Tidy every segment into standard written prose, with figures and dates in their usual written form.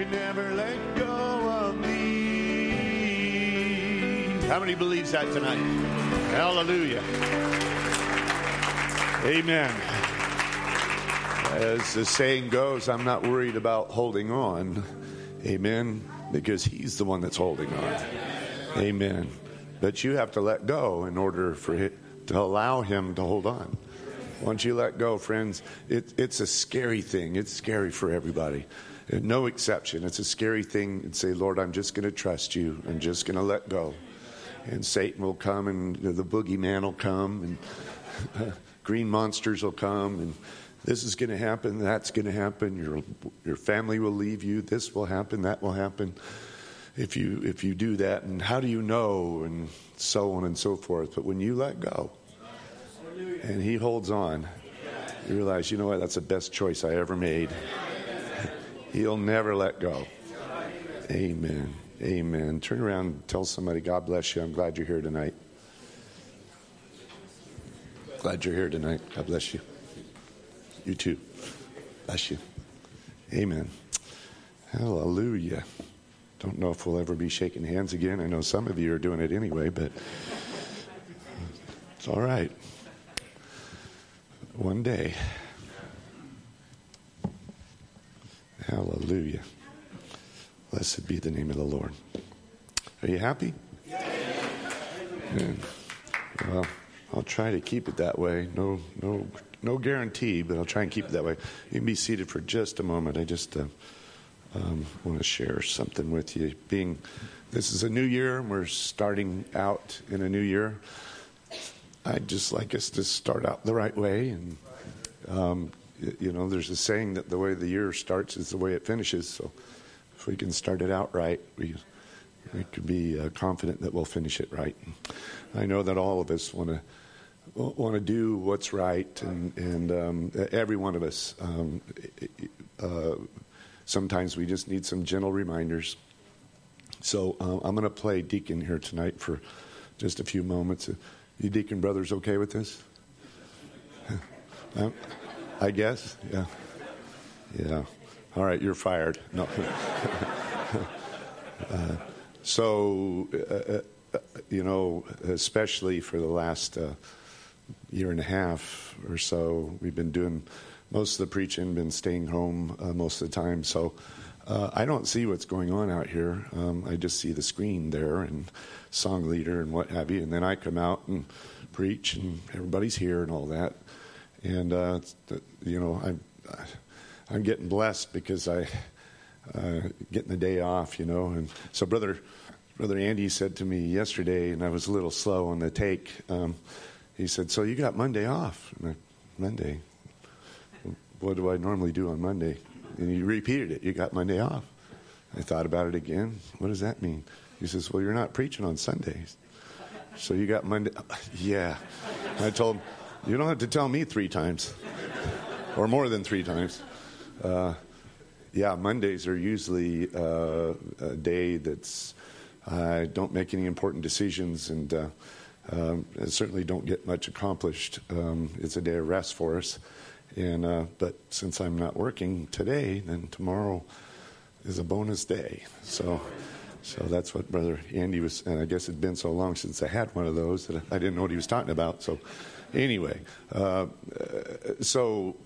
can never let go of me. How many believes that tonight? Hallelujah. Amen. As the saying goes, I'm not worried about holding on. Amen. Because he's the one that's holding on. Amen. But you have to let go in order for it to allow him to hold on. Once you let go, friends, it's a scary thing. It's scary for everybody. No exception. It's a scary thing to say, Lord, I'm just going to trust you. I'm just going to let go. And Satan will come, and the boogeyman will come, and green monsters will come, and this is going to happen, that's going to happen, your family will leave you, this will happen, that will happen if you do that, and how do you know, and so on and so forth. But when you let go, and he holds on, you realize, you know what, that's the best choice I ever made. He'll never let go. Amen. Amen. Turn around and tell somebody, God bless you, I'm glad you're here tonight. Glad you're here tonight. God bless you. You too. Bless you. Amen. Hallelujah. Don't know if we'll ever be shaking hands again. I know some of you are doing it anyway, but it's all right. One day. Hallelujah. Blessed be the name of the Lord. Are you happy? Yeah. Well, I'll try to keep it that way. No guarantee, but I'll try and keep it that way. You can be seated for just a moment. I just want to share something with you. This is a new year, and we're starting out in a new year. I'd just like us to start out the right way. And, there's a saying that the way the year starts is the way it finishes. So if we can start it out right, we can be confident that we'll finish it right. I know that all of us want to do what's right, and every one of us. Sometimes we just need some gentle reminders. So I'm going to play deacon here tonight for just a few moments. You deacon brothers okay with this? I guess? Yeah. Yeah. All right, you're fired. No. Especially for the last year and a half or so, we've been doing most of the preaching, been staying home most of the time. So I don't see what's going on out here. I just see the screen there and song leader and what have you. And then I come out and preach, and everybody's here and all that. And, I'm getting blessed because I getting the day off, And so Brother Andy said to me yesterday, and I was a little slow on the take, he said, so you got Monday off? And Monday? What do I normally do on Monday? And he repeated it. You got Monday off. I thought about it again. What does that mean? He says, well, you're not preaching on Sundays. So you got Monday. Yeah. I told him, you don't have to tell me 3 times or more than 3 times. Mondays are usually a day that's I don't make any important decisions, and I certainly don't get much accomplished. It's a day of rest for us. But since I'm not working today, then tomorrow is a bonus day. So that's what Brother Andy was, and I guess it'd been so long since I had one of those that I didn't know what he was talking about. So anyway, so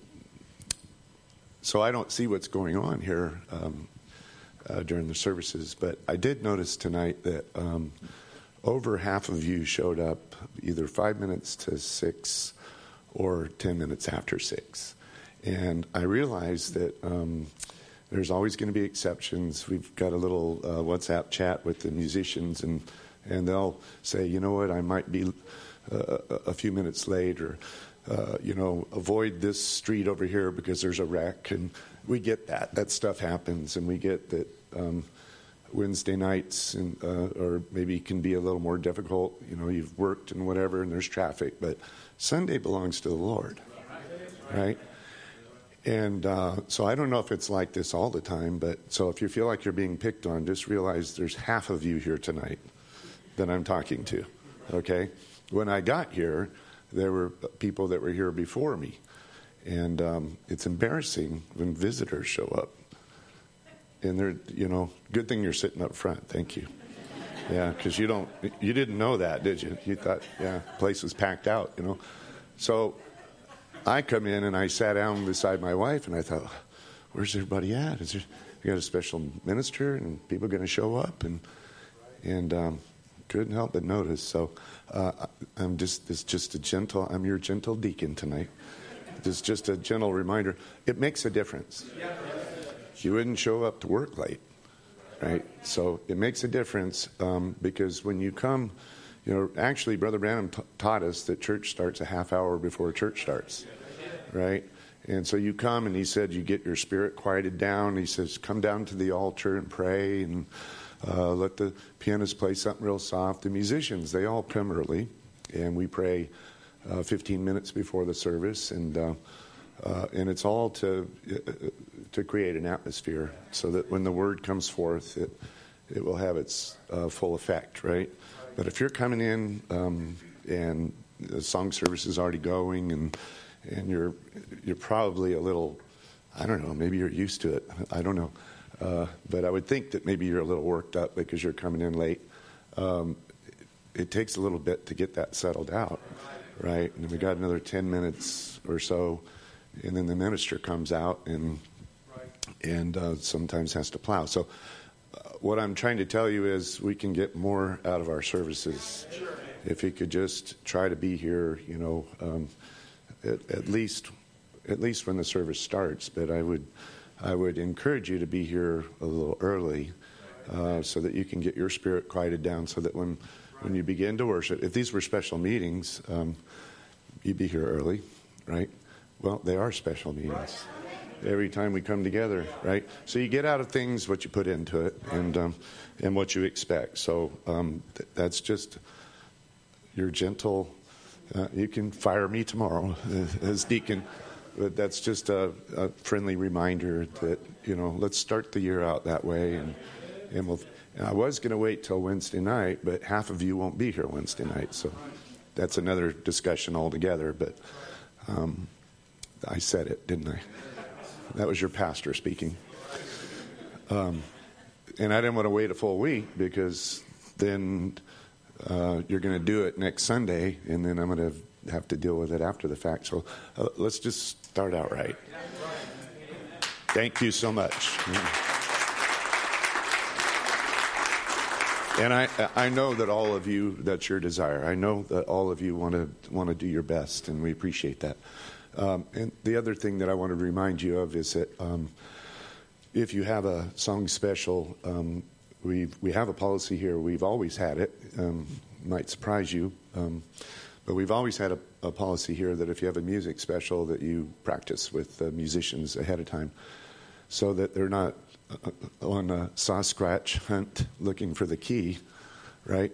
I don't see what's going on here during the services, but I did notice tonight that over half of you showed up either 5 minutes to 6 or 10 minutes after 6. And I realized that there's always going to be exceptions. We've got a little WhatsApp chat with the musicians, and they'll say, you know what, I might be a few minutes late, or avoid this street over here because there's a wreck. And we get that. That stuff happens, and we get that Wednesday nights or maybe can be a little more difficult. You've worked and whatever, and there's traffic. But Sunday belongs to the Lord, right? And so I don't know if it's like this all the time, but so if you feel like you're being picked on, just realize there's half of you here tonight that I'm talking to, okay? When I got here, there were people that were here before me, and it's embarrassing when visitors show up. And they're, good thing you're sitting up front. Thank you. Yeah, because you didn't know that, did you? You thought, the place was packed out, So I come in and I sat down beside my wife and I thought, where's everybody at? You got a special minister and people going to show up? And couldn't help but notice. So I'm your gentle deacon tonight. It's just a gentle reminder. It makes a difference. You wouldn't show up to work late, right? So it makes a difference because when you come, actually Brother Branham taught us that church starts a half hour before church starts, right? And so you come and he said you get your spirit quieted down. He says come down to the altar and pray and let the pianist play something real soft. The musicians, they all come early and we pray 15 minutes before the service and it's all to create an atmosphere so that when the word comes forth, it will have its full effect, right? But if you're coming in and the song service is already going and you're probably a little, I don't know, maybe you're used to it. I don't know. But I would think that maybe you're a little worked up because you're coming in late. It takes a little bit to get that settled out, right? And we got another 10 minutes or so, and then the minister comes out and sometimes has to plow. So what I'm trying to tell you is we can get more out of our services if you could just try to be here, at least when the service starts. But I would encourage you to be here a little early so that you can get your spirit quieted down so that when you begin to worship, if these were special meetings, you'd be here early, right? Well, they are special meetings. Every time we come together, right? So you get out of things what you put into it and what you expect. So that's just your gentle, you can fire me tomorrow as deacon. But that's just a friendly reminder that, let's start the year out that way. And I was going to wait till Wednesday night, but half of you won't be here Wednesday night. So that's another discussion altogether. But I said it, didn't I? That was your pastor speaking. And I didn't want to wait a full week because then you're going to do it next Sunday, and then I'm going to have to deal with it after the fact. So let's just start out right. Thank you so much. And I know that all of you, that's your desire. I know that all of you want to do your best, and we appreciate that. And the other thing that I want to remind you of is that if you have a song special, we have a policy here. We've always had it. Might surprise you, but we've always had a policy here that if you have a music special, that you practice with musicians ahead of time, so that they're not on a saw scratch hunt looking for the key, right?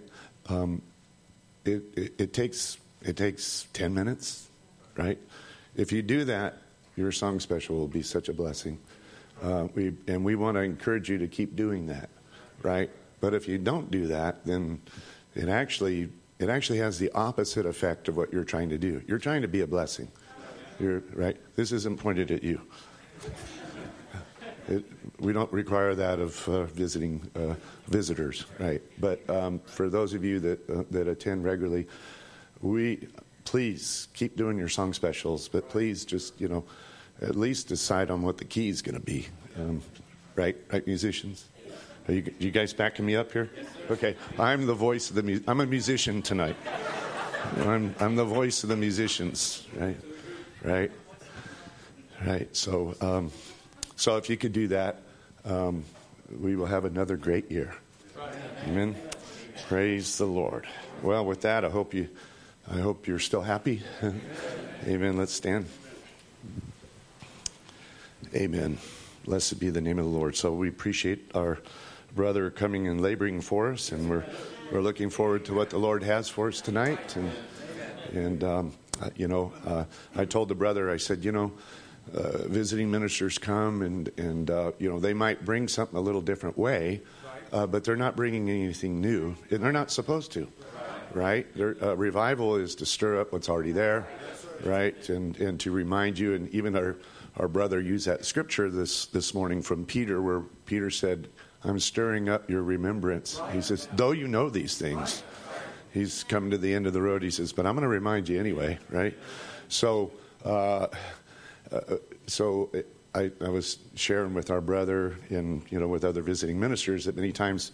It takes 10 minutes, right? If you do that, your song special will be such a blessing. We want to encourage you to keep doing that, right? But if you don't do that, then it actually has the opposite effect of what you're trying to do. You're trying to be a blessing, right? This isn't pointed at you. We don't require that of visiting visitors, right? But for those of you that attend regularly, please keep doing your song specials, but please just, at least decide on what the key is going to be. Right, musicians? Are you guys backing me up here? Okay, I'm the voice of I'm a musician tonight. I'm the voice of the musicians, right. So if you could do that, we will have another great year. Amen. Praise the Lord. Well, with that, I hope you're still happy. Amen. Let's stand. Amen. Blessed be the name of the Lord. So we appreciate our brother coming and laboring for us, and we're looking forward to what the Lord has for us tonight. And I told the brother, I said, visiting ministers come and they might bring something a little different way, but they're not bringing anything new, and they're not supposed to. Right? Revival is to stir up what's already there, right? And to remind you, and even our brother used that scripture this morning from Peter, where Peter said, I'm stirring up your remembrance. He says, though you know these things, he's come to the end of the road. He says, but I'm going to remind you anyway, right? So I was sharing with our brother and, with other visiting ministers that many times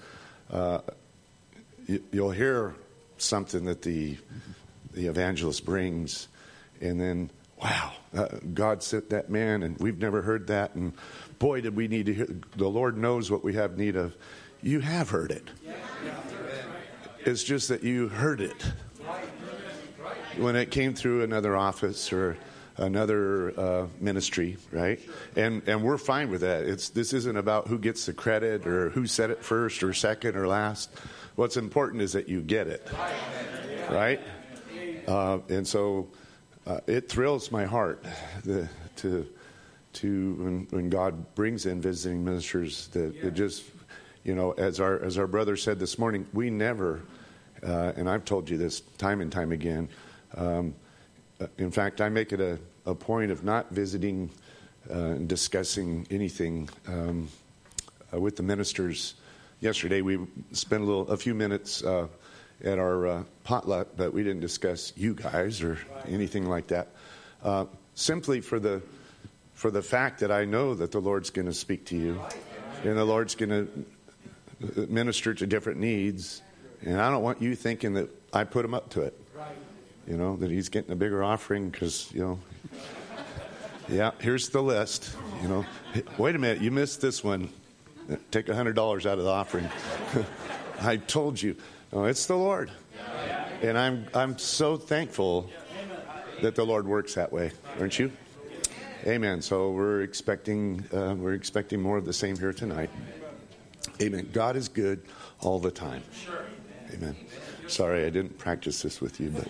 you'll hear something that the evangelist brings, and then, wow, God sent that man, and we've never heard that, and boy, did we need to hear. The Lord knows what we have need of. You have heard it. It's just that you heard it when it came through another office or another ministry, right? And we're fine with that. This isn't about who gets the credit or who said it first or second or last. What's important is that you get it, right? And so it thrills my heart to when God brings in visiting ministers, that it just, as our brother said this morning, we never, and I've told you this time and time again. In fact, I make it a point of not visiting and discussing anything with the ministers. Yesterday, we spent a few minutes at our potluck, but we didn't discuss you guys or anything like that. Simply for the fact that I know that the Lord's going to speak to you, and the Lord's going to minister to different needs, and I don't want you thinking that I put him up to it. That he's getting a bigger offering because, yeah, here's the list. Wait a minute, you missed this one. Take $100 out of the offering. I told you. No, it's the Lord. And I'm so thankful that the Lord works that way, aren't you? Amen. So we're expecting more of the same here tonight. Amen. God is good all the time. Amen. Sorry, I didn't practice this with you, but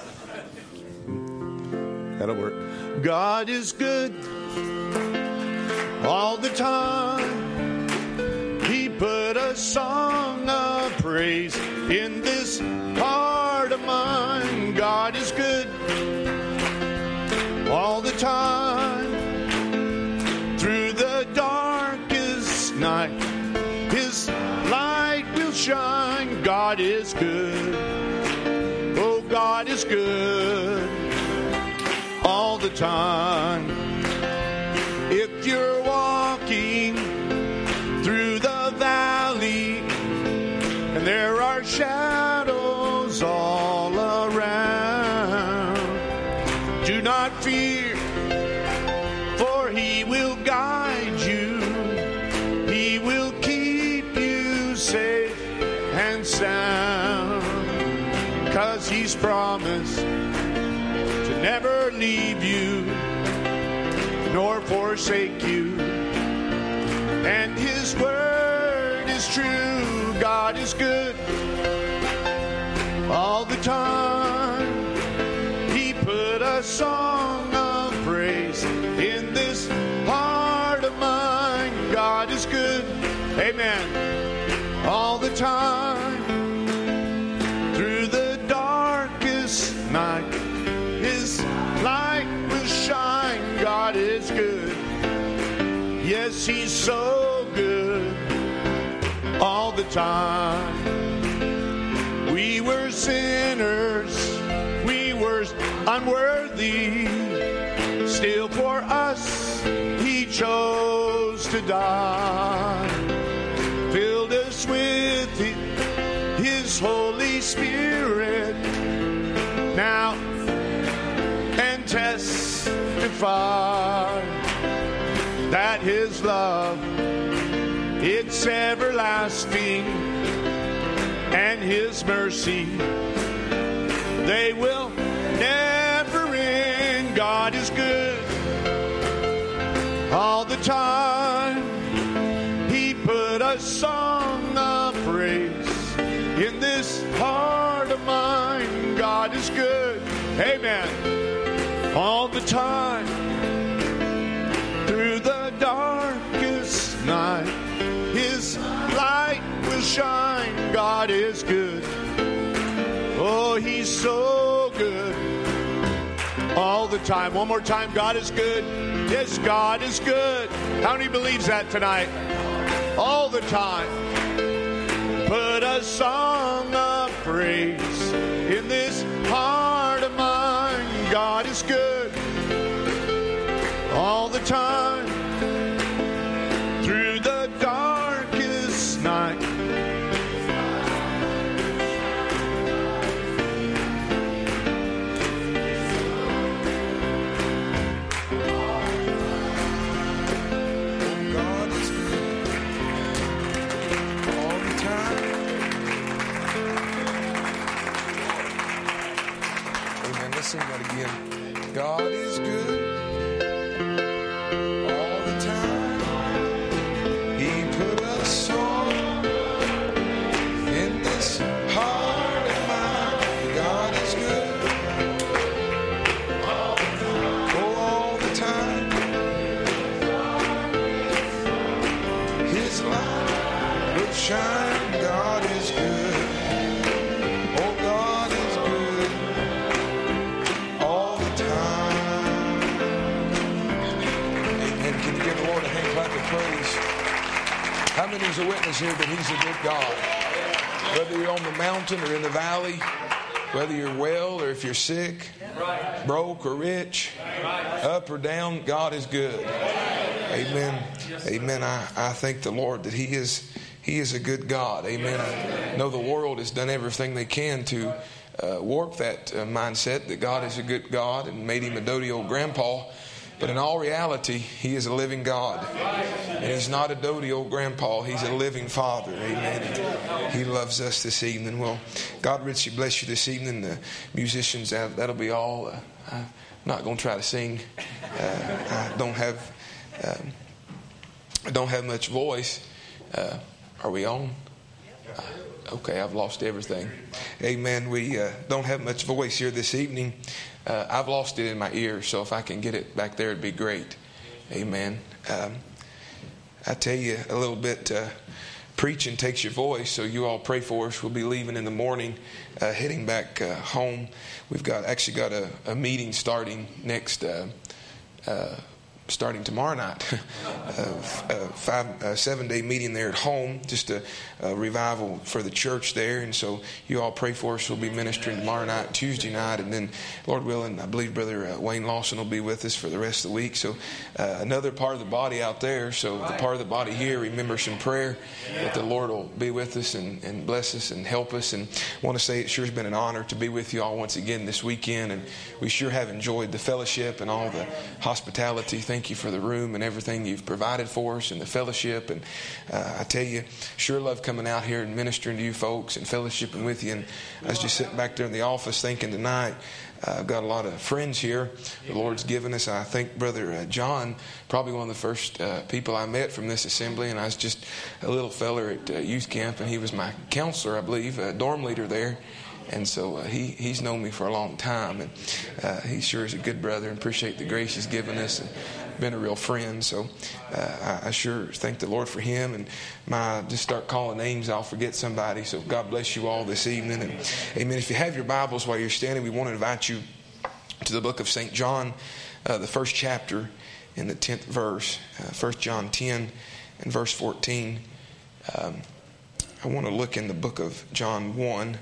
that'll work. God is good all the time. He put a song of praise in this heart of mine. God is good all the time. Through the darkest night, His light will shine. God is good. Oh, God is good all the time. If you're walking through the valley and there are shadows all around, do not fear, for He will guide you. He will keep you safe and sound, 'cause He's promised to never leave you nor forsake you. And His word is true. God is good all the time. He put a song of praise in this heart of mine. God is good. Amen. All the time. Through the darkest night, His light will shine. God is good. Yes, He's so good all the time. We were sinners, we were unworthy. Still for us He chose to die. Filled us with His Holy Spirit now, and testify that His love, it's everlasting, and His mercy, they will never end. God is good all the time. He put a song of praise in this heart of mine. God is good. Amen. All the time. Through the darkest night, His light will shine. God is good. Oh, He's so good all the time. One more time. God is good Yes, God is good. How many believes that tonight? All the time. Put a song of praise in this heart of mine. God is good all the time. Through the darkest night. Sing that again. God is good all the time. He put a song in this heart of mine. God is good all the time. His light will shine. God is good. Praise. How many is a witness here that He's a good God? Whether you're on the mountain or in the valley, whether you're well or if you're sick, broke or rich, up or down, God is good. Amen. Amen. I thank the Lord that He is a good God. Amen. I know the world has done everything they can to warp that mindset that God is a good God and made Him a doty old grandpa. But in all reality, He is a living God. And He's not a doty old grandpa. He's a living Father. Amen. And He loves us this evening. Well, God richly bless you this evening. The musicians, that'll be all. I'm not going to try to sing. I don't have much voice. Are we on? Okay, I've lost everything. Amen. We don't have much voice here this evening. I've lost it in my ear, so if I can get it back there, it'd be great. Amen. I tell you a little bit, preaching takes your voice, so you all pray for us. We'll be leaving in the morning, heading back home. We've got a meeting starting starting tomorrow night, a 7-day meeting there at home, just a revival for the church there. And so you all pray for us. We'll be ministering tomorrow night, Tuesday night, and then Lord willing, I believe Brother Wayne Lawson will be with us for the rest of the week. So another part of the body out there. So the part of the body here, remember us in prayer that the Lord will be with us and bless us and help us. And I want to say it sure has been an honor to be with you all once again this weekend, and we sure have enjoyed the fellowship and all the hospitality. Thank you for the room and everything you've provided for us and the fellowship. And I tell you, sure love coming out here and ministering to you folks and fellowshipping with you. And I was just sitting back there in the office thinking tonight, I've got a lot of friends here the Lord's given us. I think Brother John, probably one of the first people I met from this assembly, and I was just a little feller at youth camp, and he was my counselor, I believe, dorm leader there. And so he's known me for a long time, and he sure is a good brother, and appreciate the grace he's given us, and been a real friend. So I sure thank the Lord for him. And just start calling names, I'll forget somebody. So God bless you all this evening. And amen. If you have your Bibles while you're standing, we want to invite you to the book of St. John, the first chapter in the 10th verse, 1 John 10 and verse 14. I want to look in the book of John 1.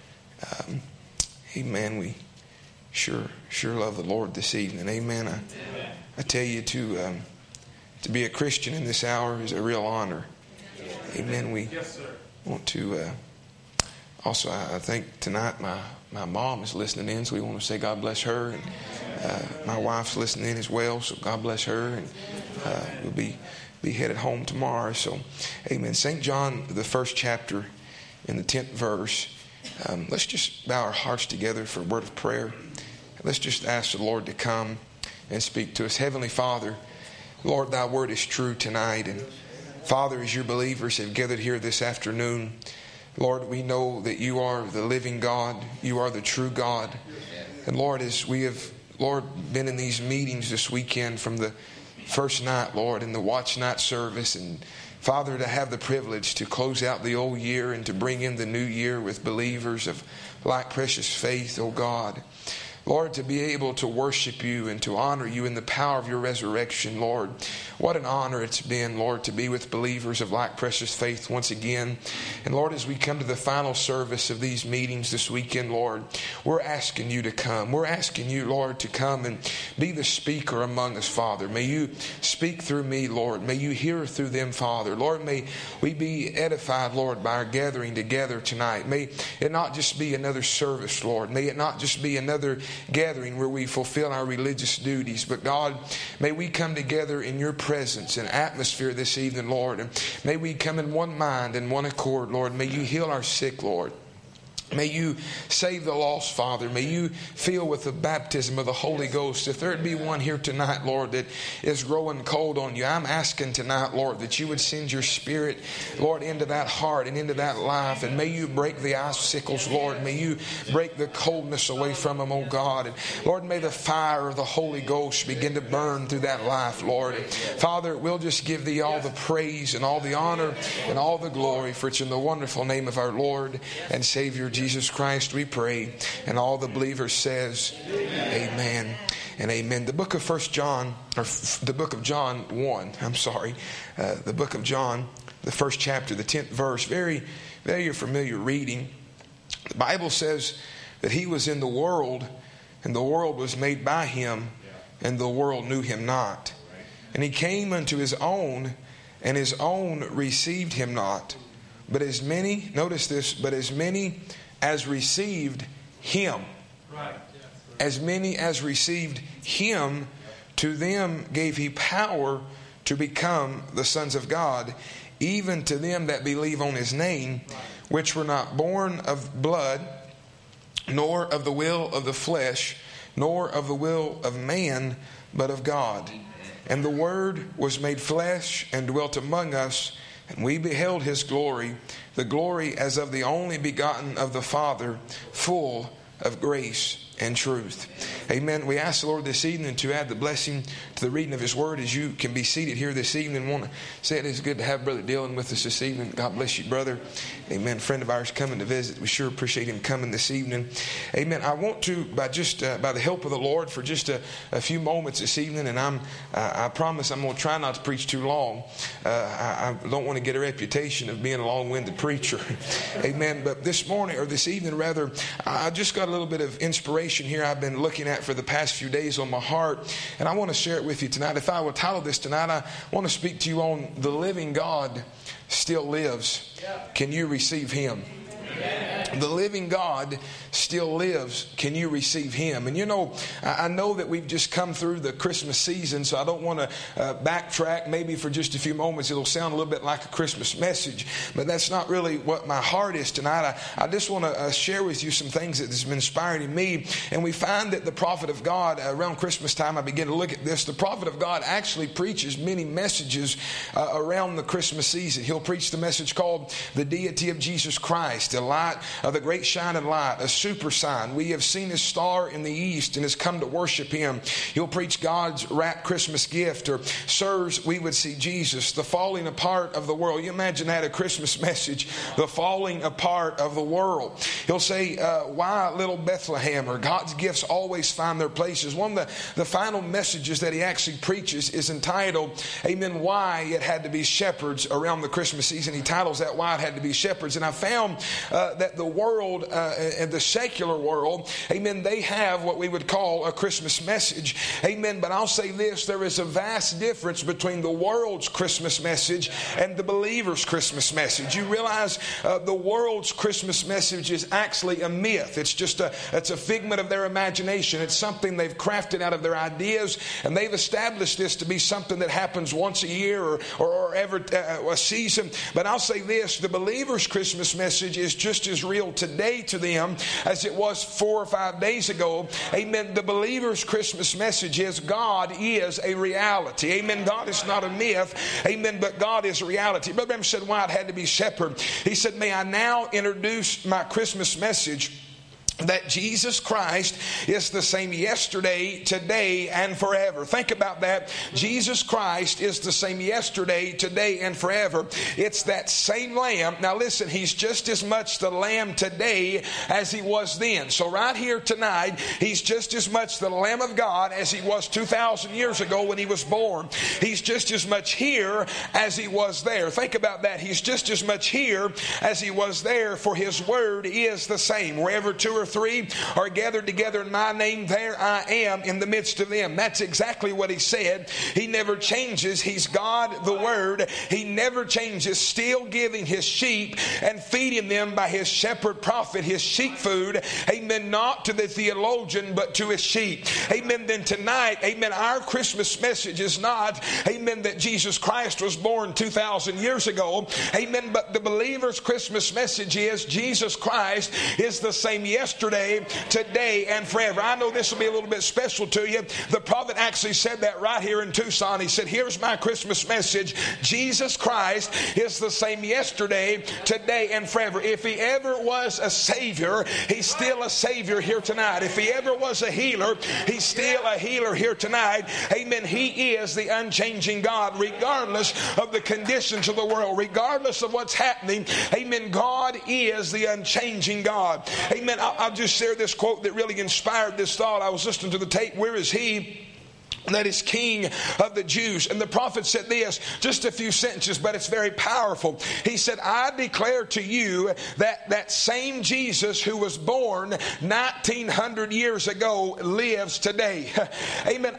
Amen. We sure love the Lord this evening. Amen. I tell you, to be a Christian in this hour is a real honor. Amen. We want to also, I think tonight my mom is listening in, so we want to say God bless her, and my wife's listening in as well, so God bless her, and we'll be headed home tomorrow. So amen. St. John, the first chapter in the 10th verse. Let's just bow our hearts together for a word of prayer. Let's just ask the Lord to come and speak to us. Heavenly Father, Lord, thy word is true tonight. And Father, as your believers have gathered here this afternoon, Lord, we know that you are the living God. You are the true God. And Lord, as we have, Lord, been in these meetings this weekend from the first night, Lord, in the watch night service, and Father, to have the privilege to close out the old year and to bring in the new year with believers of like precious faith, oh God. Lord, to be able to worship you and to honor you in the power of your resurrection, Lord. What an honor it's been, Lord, to be with believers of like precious faith once again. And Lord, as we come to the final service of these meetings this weekend, Lord, we're asking you to come. We're asking you, Lord, to come and be the speaker among us, Father. May you speak through me, Lord. May you hear through them, Father. Lord, may we be edified, Lord, by our gathering together tonight. May it not just be another service, Lord. May it not just be another gathering where we fulfill our religious duties. But God, may we come together in your presence and atmosphere this evening, Lord. And may we come in one mind and one accord, Lord. May you heal our sick, Lord. May you save the lost, Father. May you fill with the baptism of the Holy Ghost. If there be one here tonight, Lord, that is growing cold on you, I'm asking tonight, Lord, that you would send your Spirit, Lord, into that heart and into that life. And may you break the icicles, Lord. May you break the coldness away from them, oh God. And Lord, may the fire of the Holy Ghost begin to burn through that life, Lord. And Father, we'll just give thee all the praise and all the honor and all the glory, for it's in the wonderful name of our Lord and Savior Jesus Christ we pray. And all the believers says amen and amen. The book of John 1, the book of John, the first chapter, the 10th verse, very, very familiar reading. The Bible says that he was in the world, and the world was made by him, and the world knew him not. And he came unto his own, and his own received him not. But as many, notice this, but as many as received him, as many as received him, to them gave he power to become the sons of God, even to them that believe on his name, which were not born of blood, nor of the will of the flesh, nor of the will of man, but of God. And the Word was made flesh and dwelt among us, and we beheld his glory, the glory as of the only begotten of the Father, full of grace and truth. Amen. We ask the Lord this evening to add the blessing to the reading of his word as you can be seated here this evening. I want to say it is good to have Brother Dylan with us this evening. God bless you, brother. Amen. Friend of ours coming to visit. We sure appreciate him coming this evening. Amen. I want to, by the help of the Lord, for just a few moments this evening, and I promise I'm going to try not to preach too long. I don't want to get a reputation of being a long-winded preacher. Amen. But this evening rather, I just got a little bit of inspiration here I've been looking at for the past few days on my heart, and I want to share it with you tonight. If I would title this tonight, I want to speak to you on the living God still lives. Can you receive him? The living God still lives. Can you receive him? And you know, I know that we've just come through the Christmas season, so I don't want to backtrack. Maybe for just a few moments it'll sound a little bit like a Christmas message, but that's not really what my heart is tonight. I just want to share with you some things that has been inspiring in me. And we find that the prophet of God, around Christmas time, I begin to look at this. The prophet of God actually preaches many messages around the Christmas season. He'll preach the message called the deity of Jesus Christ, the light of the great shining light, a super sign. We have seen his star in the east and has come to worship him. He'll preach God's wrapped Christmas gift, or sirs, we would see Jesus, the falling apart of the world. You imagine that, a Christmas message, the falling apart of the world. He'll say, why little Bethlehem, or God's gifts always find their places. One of the final messages that he actually preaches is entitled, amen, why it had to be shepherds around the Christmas season. He titles that, why it had to be shepherds. And I found that the world and the secular world, amen, they have what we would call a Christmas message, amen. But I'll say this, there is a vast difference between the world's Christmas message and the believer's Christmas message. You realize the world's Christmas message is actually a myth. It's a figment of their imagination. It's something they've crafted out of their ideas, and they've established this to be something that happens once a year or every a season. But I'll say this, the believer's Christmas message is just as real today to them as it was 4 or 5 days ago. Amen. The believer's Christmas message is God is a reality. Amen. God is not a myth. Amen. But God is a reality. Brother Branham said why it had to be shepherd. He said, may I now introduce my Christmas message that Jesus Christ is the same yesterday, today, and forever. Think about that. Jesus Christ is the same yesterday, today, and forever. It's that same Lamb. Now listen, He's just as much the Lamb today as He was then. So right here tonight, He's just as much the Lamb of God as He was 2,000 years ago when He was born. He's just as much here as He was there. Think about that. He's just as much here as He was there, for His word is the same. Wherever two or three are gathered together in my name, there I am in the midst of them. That's exactly what He said. He never changes. He's God the Word. He never changes, still giving His sheep and feeding them by His shepherd prophet, His sheep food. Amen. Not to the theologian, but to His sheep. Amen. Then tonight, amen, our Christmas message is not, amen, that Jesus Christ was born 2,000 years ago. Amen. But the believer's Christmas message is Jesus Christ is the same yesterday, today, and forever. I know this will be a little bit special to you. The prophet actually said that right here in Tucson. He said, here's my Christmas message. Jesus Christ is the same yesterday, today, and forever. If He ever was a Savior, He's still a Savior here tonight. If He ever was a healer, He's still a healer here tonight. Amen. He is the unchanging God, regardless of the conditions of the world, regardless of what's happening. Amen. God is the unchanging God. Amen. I'll just share this quote that really inspired this thought. I was listening to the tape. Where is He that is King of the Jews? And the prophet said this, just a few sentences, but it's very powerful. He said, I declare to you that same Jesus who was born 1,900 years ago lives today. Amen.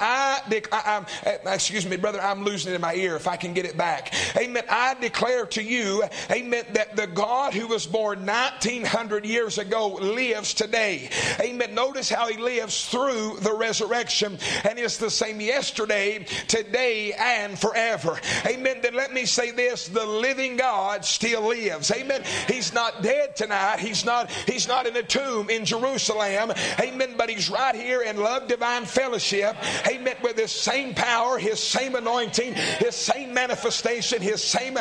Excuse me, brother, I'm losing it in my ear if I can get it back. Amen. I declare to you, amen, that the God who was born 1,900 years ago lives today. Amen. Notice how He lives through the resurrection and is the same yesterday, today, and forever. Amen. Then let me say this, the living God still lives. Amen. He's not dead tonight. He's not in a tomb in Jerusalem. Amen. But He's right here in love divine fellowship. Amen. With His same power, His same anointing, His same manifestation, His same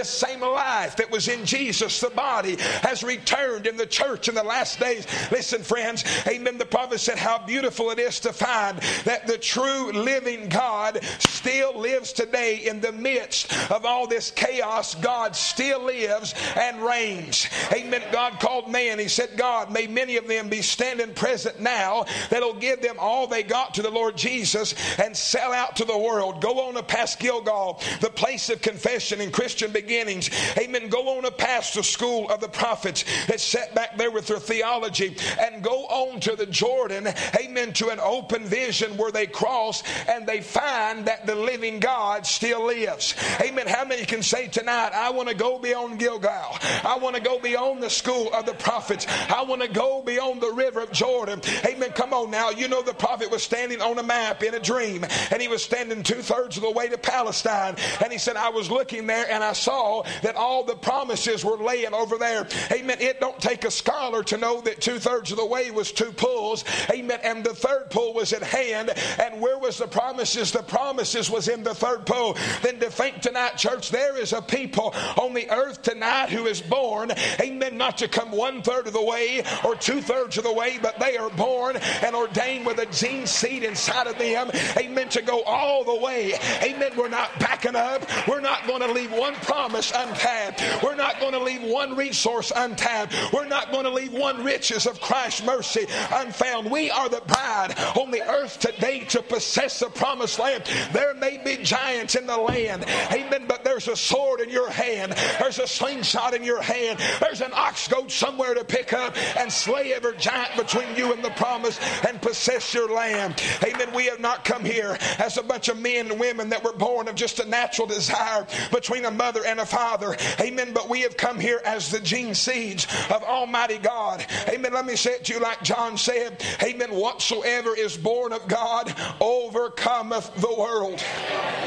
life that was in Jesus. The body has returned in the church in the last days. Listen, friends. Amen. The prophet said how beautiful it is to find that the true living God still lives today in the midst of all this chaos. God still lives and reigns. Amen. God called man. He said, God, may many of them be standing present now that'll give them all they got to the Lord Jesus and sell out to the world. Go on past Gilgal, the place of confession and Christian beginnings. Amen. Go on past the school of the prophets that sat back there with their theology, and go on to the Jordan. Amen. To an open vision where they cross and they find that the living God still lives. Amen. How many can say tonight, I want to go beyond Gilgal. I want to go beyond the school of the prophets. I want to go beyond the river of Jordan. Amen. Come on now. You know the prophet was standing on a map in a dream, and he was standing 2/3 of the way to Palestine, and he said, I was looking there and I saw that all the promises were laying over there. Amen. It don't take a scholar to know that 2/3 of the way was 2 pulls. Amen. And the third pull was at hand. And where was the promises? The promises was in the third pull. Then to think tonight, church, there is a people on the earth tonight who is born, amen, not to come 1/3 of the way or 2/3 of the way, but they are born and ordained with a gene seed inside of them, amen, to go all the way. Amen. We're not backing up. We're not going to leave one promise untapped. We're not going to leave one resource untapped. We're not going to leave one riches of Christ's mercy unfound. We are the bride on the earth today to possess the promised land. There may be giants in the land, amen, but there's a sword in your hand. There's a slingshot in your hand. There's an ox goad somewhere to pick up and slay every giant between you and the promise and possess your land. Amen. We have not come here as a bunch of men and women that were born of just a natural desire between a mother and a father. Amen. But we have come here as the gene seeds of Almighty God. Amen. Let me say it to you like John said. Amen. Whatsoever is born of God overcometh the world.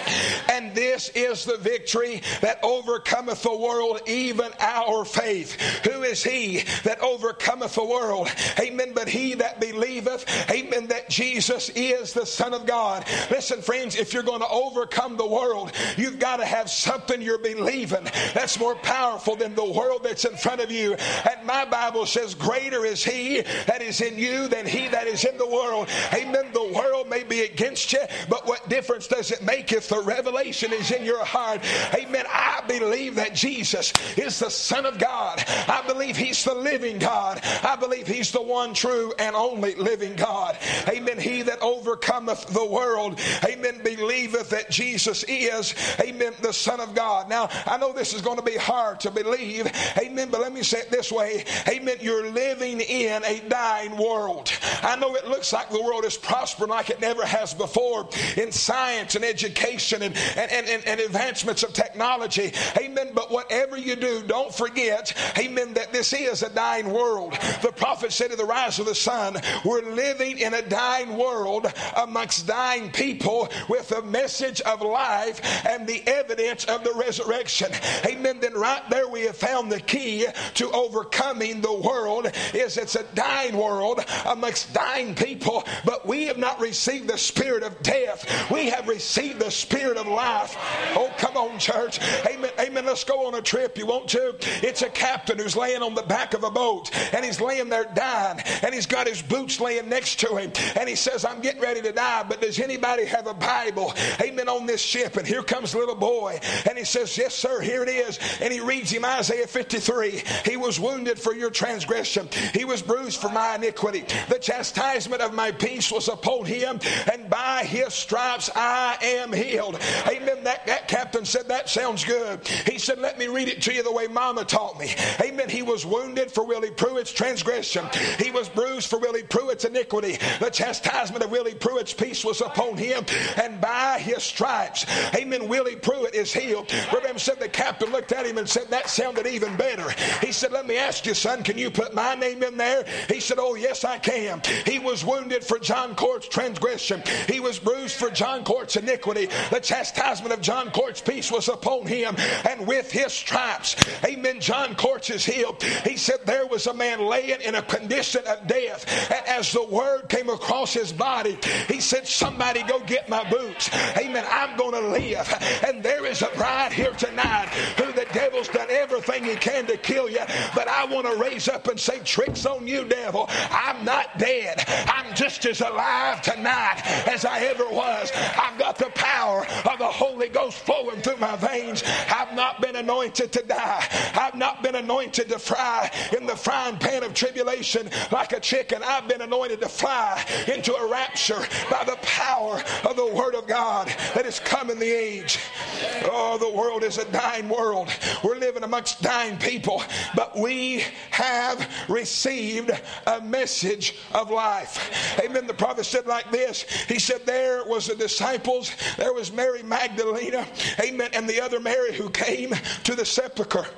And this is the victory that overcometh the world, even our faith. Who is he that overcometh the world? Amen. But he that believeth, amen, that Jesus is the Son of God. Listen, friends, if you're going to overcome the world, you've got to have something you're believing that's more powerful than the world that's in front of you. And my Bible says, greater is he that is in you than he that is in the world. Amen. The world may be against you, but what difference does it make if the revelation is in your heart? Amen. I believe that Jesus is the Son of God. I believe he's the living God. I believe he's the one true and only living God. Amen. He that overcometh the world, amen, believeth that Jesus is, amen, the Son of God. Now, I know this is going to be hard to believe, amen, but let me say it this way. Amen. You're living in a dying world. I know it looks like the world is prospering like it never has before in science and education and advancements of technology. Amen. But whatever you do, don't forget, amen, that this is a dying world. The prophet said at the rise of the sun, we're living in a dying world amongst dying people with a message of life and the evidence of the resurrection. Amen. Then right there we have found the key to overcoming the world. Is it's a dying world amongst dying people, but we have not received the spirit of death. We have received the spirit of life. Oh, come on, church. Amen. Amen. Let's go on a trip. You want to? It's a captain who's laying on the back of a boat, and he's laying there dying, and he's got his boots laying next to him, and he says, I'm getting ready to die, but does anybody have a Bible? Amen. On this ship. And here comes a little boy, and he says, yes, sir, here it is. And he reads him Isaiah 53. He was wounded for your transgression. He was bruised for my iniquity. The chastisement of my peace was upon him, and by his stripes I am healed. Amen. That captain said, that sounds good. He said, let me read it to you the way Mama taught me. Amen. He was wounded for Willie Pruitt's transgression. He was bruised for Willie Pruitt's iniquity. The chastisement of Willie Pruitt's peace was upon him, and by his stripes, amen, Willie Pruitt is healed. Remember, said the captain looked at him and said, that sounded even better. He said, let me ask you, son, can you put my name in there? He said, oh, yes, I can. He was wounded for John Court's transgression. He was bruised for John Court's iniquity. The chastisement of John Court's peace was upon him, and with his stripes, amen, John Court's is healed. He said there was a man laying in a condition of death, and as the word came across his body, he said, somebody go get my boots. Amen. I'm going to live. And there is a bride here tonight who the devil's done everything he can to kill you, but I want to raise up and say, tricks on you, devil. I'm not dead. I'm just as alive tonight as I ever was. I've got the power of the Holy Ghost flowing through my veins. I've not been anointed to die. I've not been anointed to fry in the frying pan of tribulation like a chicken. I've been anointed to fly into a rapture by the power of the Word of God that is come in the age. Oh, the world is a dying world. We're living amongst dying people, but we have received a message of life. Amen. The prophet said like this. He said there was the disciples, there was Mary Magdalena, amen, and the other Mary who came to the sepulchre.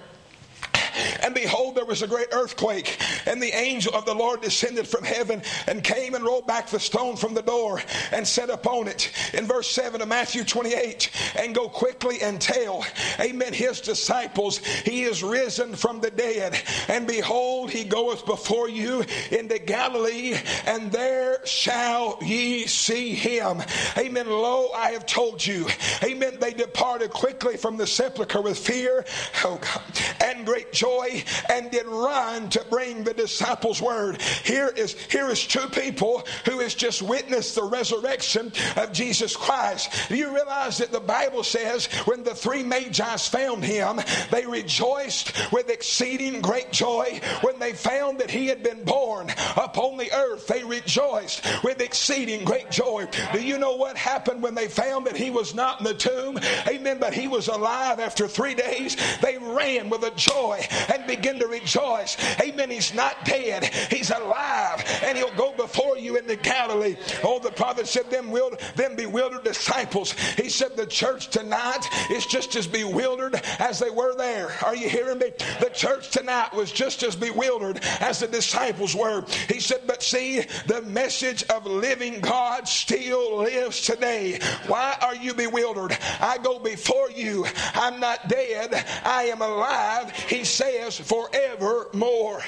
And behold, there was a great earthquake, and the angel of the Lord descended from heaven and came and rolled back the stone from the door and sat upon it. In verse 7 of Matthew 28, and go quickly and tell, amen, his disciples, he is risen from the dead. And behold, he goeth before you into Galilee, and there shall ye see him. Amen. Lo, I have told you. Amen. They departed quickly from the sepulchre with fear, oh God, and great joy, and did run to bring the disciples word. Here is two people who has just witnessed the resurrection of Jesus Christ. Do you realize that the Bible says when the three magi found him, they rejoiced with exceeding great joy. When they found that he had been born upon the earth, they rejoiced with exceeding great joy. Do you know what happened when they found that he was not in the tomb? Amen. But he was alive after 3 days. They ran with a joy and begin to rejoice. Amen. He's not dead. He's alive. And he'll go before you into Galilee. Oh, the prophet said, them bewildered disciples. He said the church tonight is just as bewildered as they were there. Are you hearing me? The church tonight was just as bewildered as the disciples were. He said, but see, the message of living God still lives today. Why are you bewildered? I go before you. I'm not dead. I am alive. He says forevermore.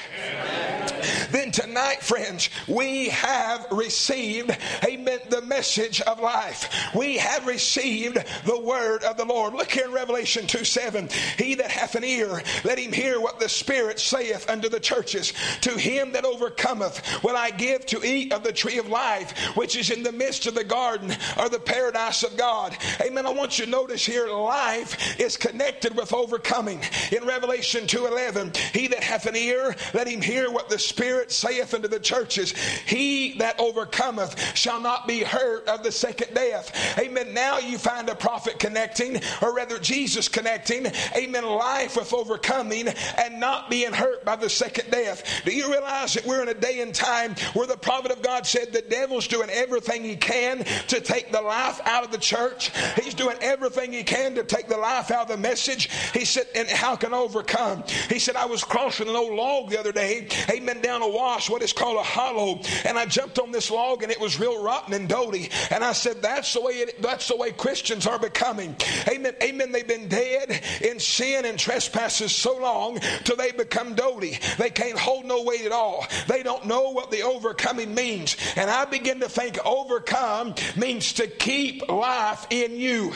Then tonight, friends, we have received, amen, the message of life. We have received the word of the Lord. Look here in Revelation 2:7. He that hath an ear, let him hear what the Spirit saith unto the churches. To him that overcometh will I give to eat of the tree of life, which is in the midst of the garden, or the paradise of God. Amen. I want you to notice here, life is connected with overcoming. In Revelation 2:11, he that hath an ear, let him hear what the Spirit saith unto the churches. He that overcometh shall not be hurt of the second death. Amen. Now you find a prophet connecting, or rather Jesus connecting, amen, life with overcoming and not being hurt by the second death. Do you realize that we're in a day and time where the prophet of God said the devil's doing everything he can to take the life out of the church? He's doing everything he can to take the life out of the message. He said, and how can I overcome? He said, I was crossing an old log the other day, amen, down a wash, what is called a hollow, and I jumped on this log and it was real rotten and doty, and I said, that's the way Christians are becoming. Amen. Amen. They've been dead in sin and trespasses so long till they become doty. They can't hold no weight at all. They don't know what the overcoming means. And I begin to think overcome means to keep life in you.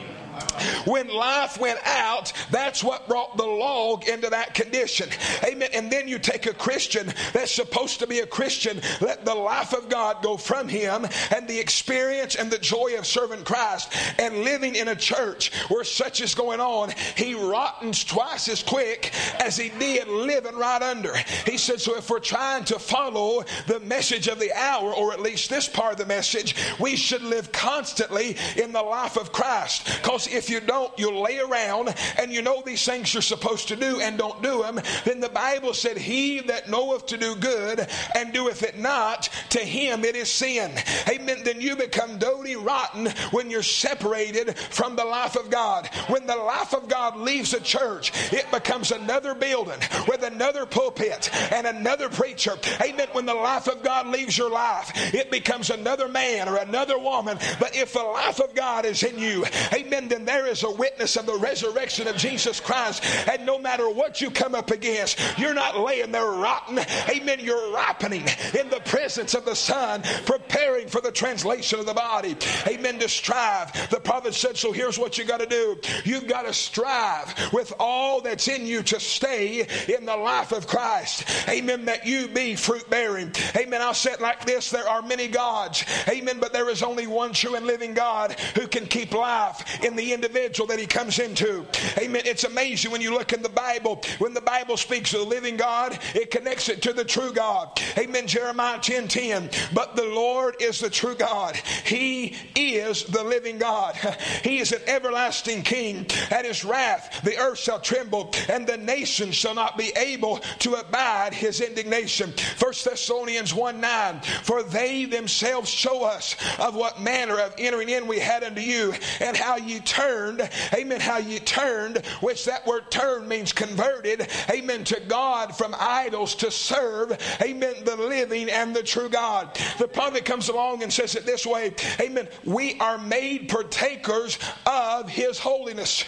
When life went out, that's what brought the log into that condition. Amen. And then you take a Christian that's supposed to be a Christian, let the life of God go from him, and the experience and the joy of serving Christ and living in a church where such is going on, he rottens twice as quick as he did living right under. He said, so if we're trying to follow the message of the hour, or at least this part of the message, we should live constantly in the life of Christ. Because if you don't, you'll lay around and you know these things you're supposed to do and don't do them. Then the Bible said, he that knoweth to do good and doeth it not, to him it is sin. Amen. Then you become doty, rotten when you're separated from the life of God. When the life of God leaves a church, it becomes another building with another pulpit and another preacher. Amen. When the life of God leaves your life, it becomes another man or another woman. But if the life of God is in you, amen, then there is a witness of the resurrection of Jesus Christ. And no matter what you come up against, you're not laying there rotten. Amen. You're ripening in the presence of the Son, preparing for the translation of the body. Amen. To strive. The prophet said, so here's what you got to do. You've got to strive with all that's in you to stay in the life of Christ. Amen. That you be fruit bearing. Amen. I'll say it like this. There are many gods. Amen. But there is only one true and living God who can keep life in the individual that he comes into. Amen. It's amazing when you look in the Bible. When the Bible speaks of the living God, it connects it to the true God. Amen. Jeremiah 10:10. But the Lord is the true God. He is the living God. He is an everlasting King. At his wrath the earth shall tremble, and the nations shall not be able to abide his indignation. 1 Thessalonians 1:9. For they themselves show us of what manner of entering in we had unto you, and how ye turned, amen, how ye turned, which that word turn means converted, amen, to God from idols to serve, amen, the living and the true God. The prophet comes along and says it this way, amen, we are made partakers of his holiness.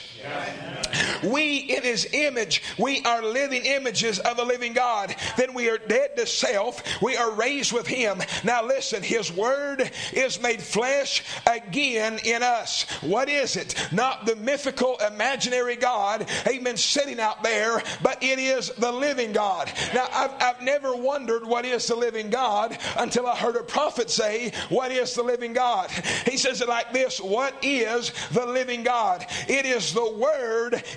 We, in his image, we are living images of a living God. Then we are dead to self. We are raised with him. Now listen, his word is made flesh again in us. What is it? Not the mythical, imaginary God, amen, sitting out there, but it is the living God. Now, I've never wondered what is the living God until I heard a prophet say, what is the living God? He says it like this, what is the living God? It is the Word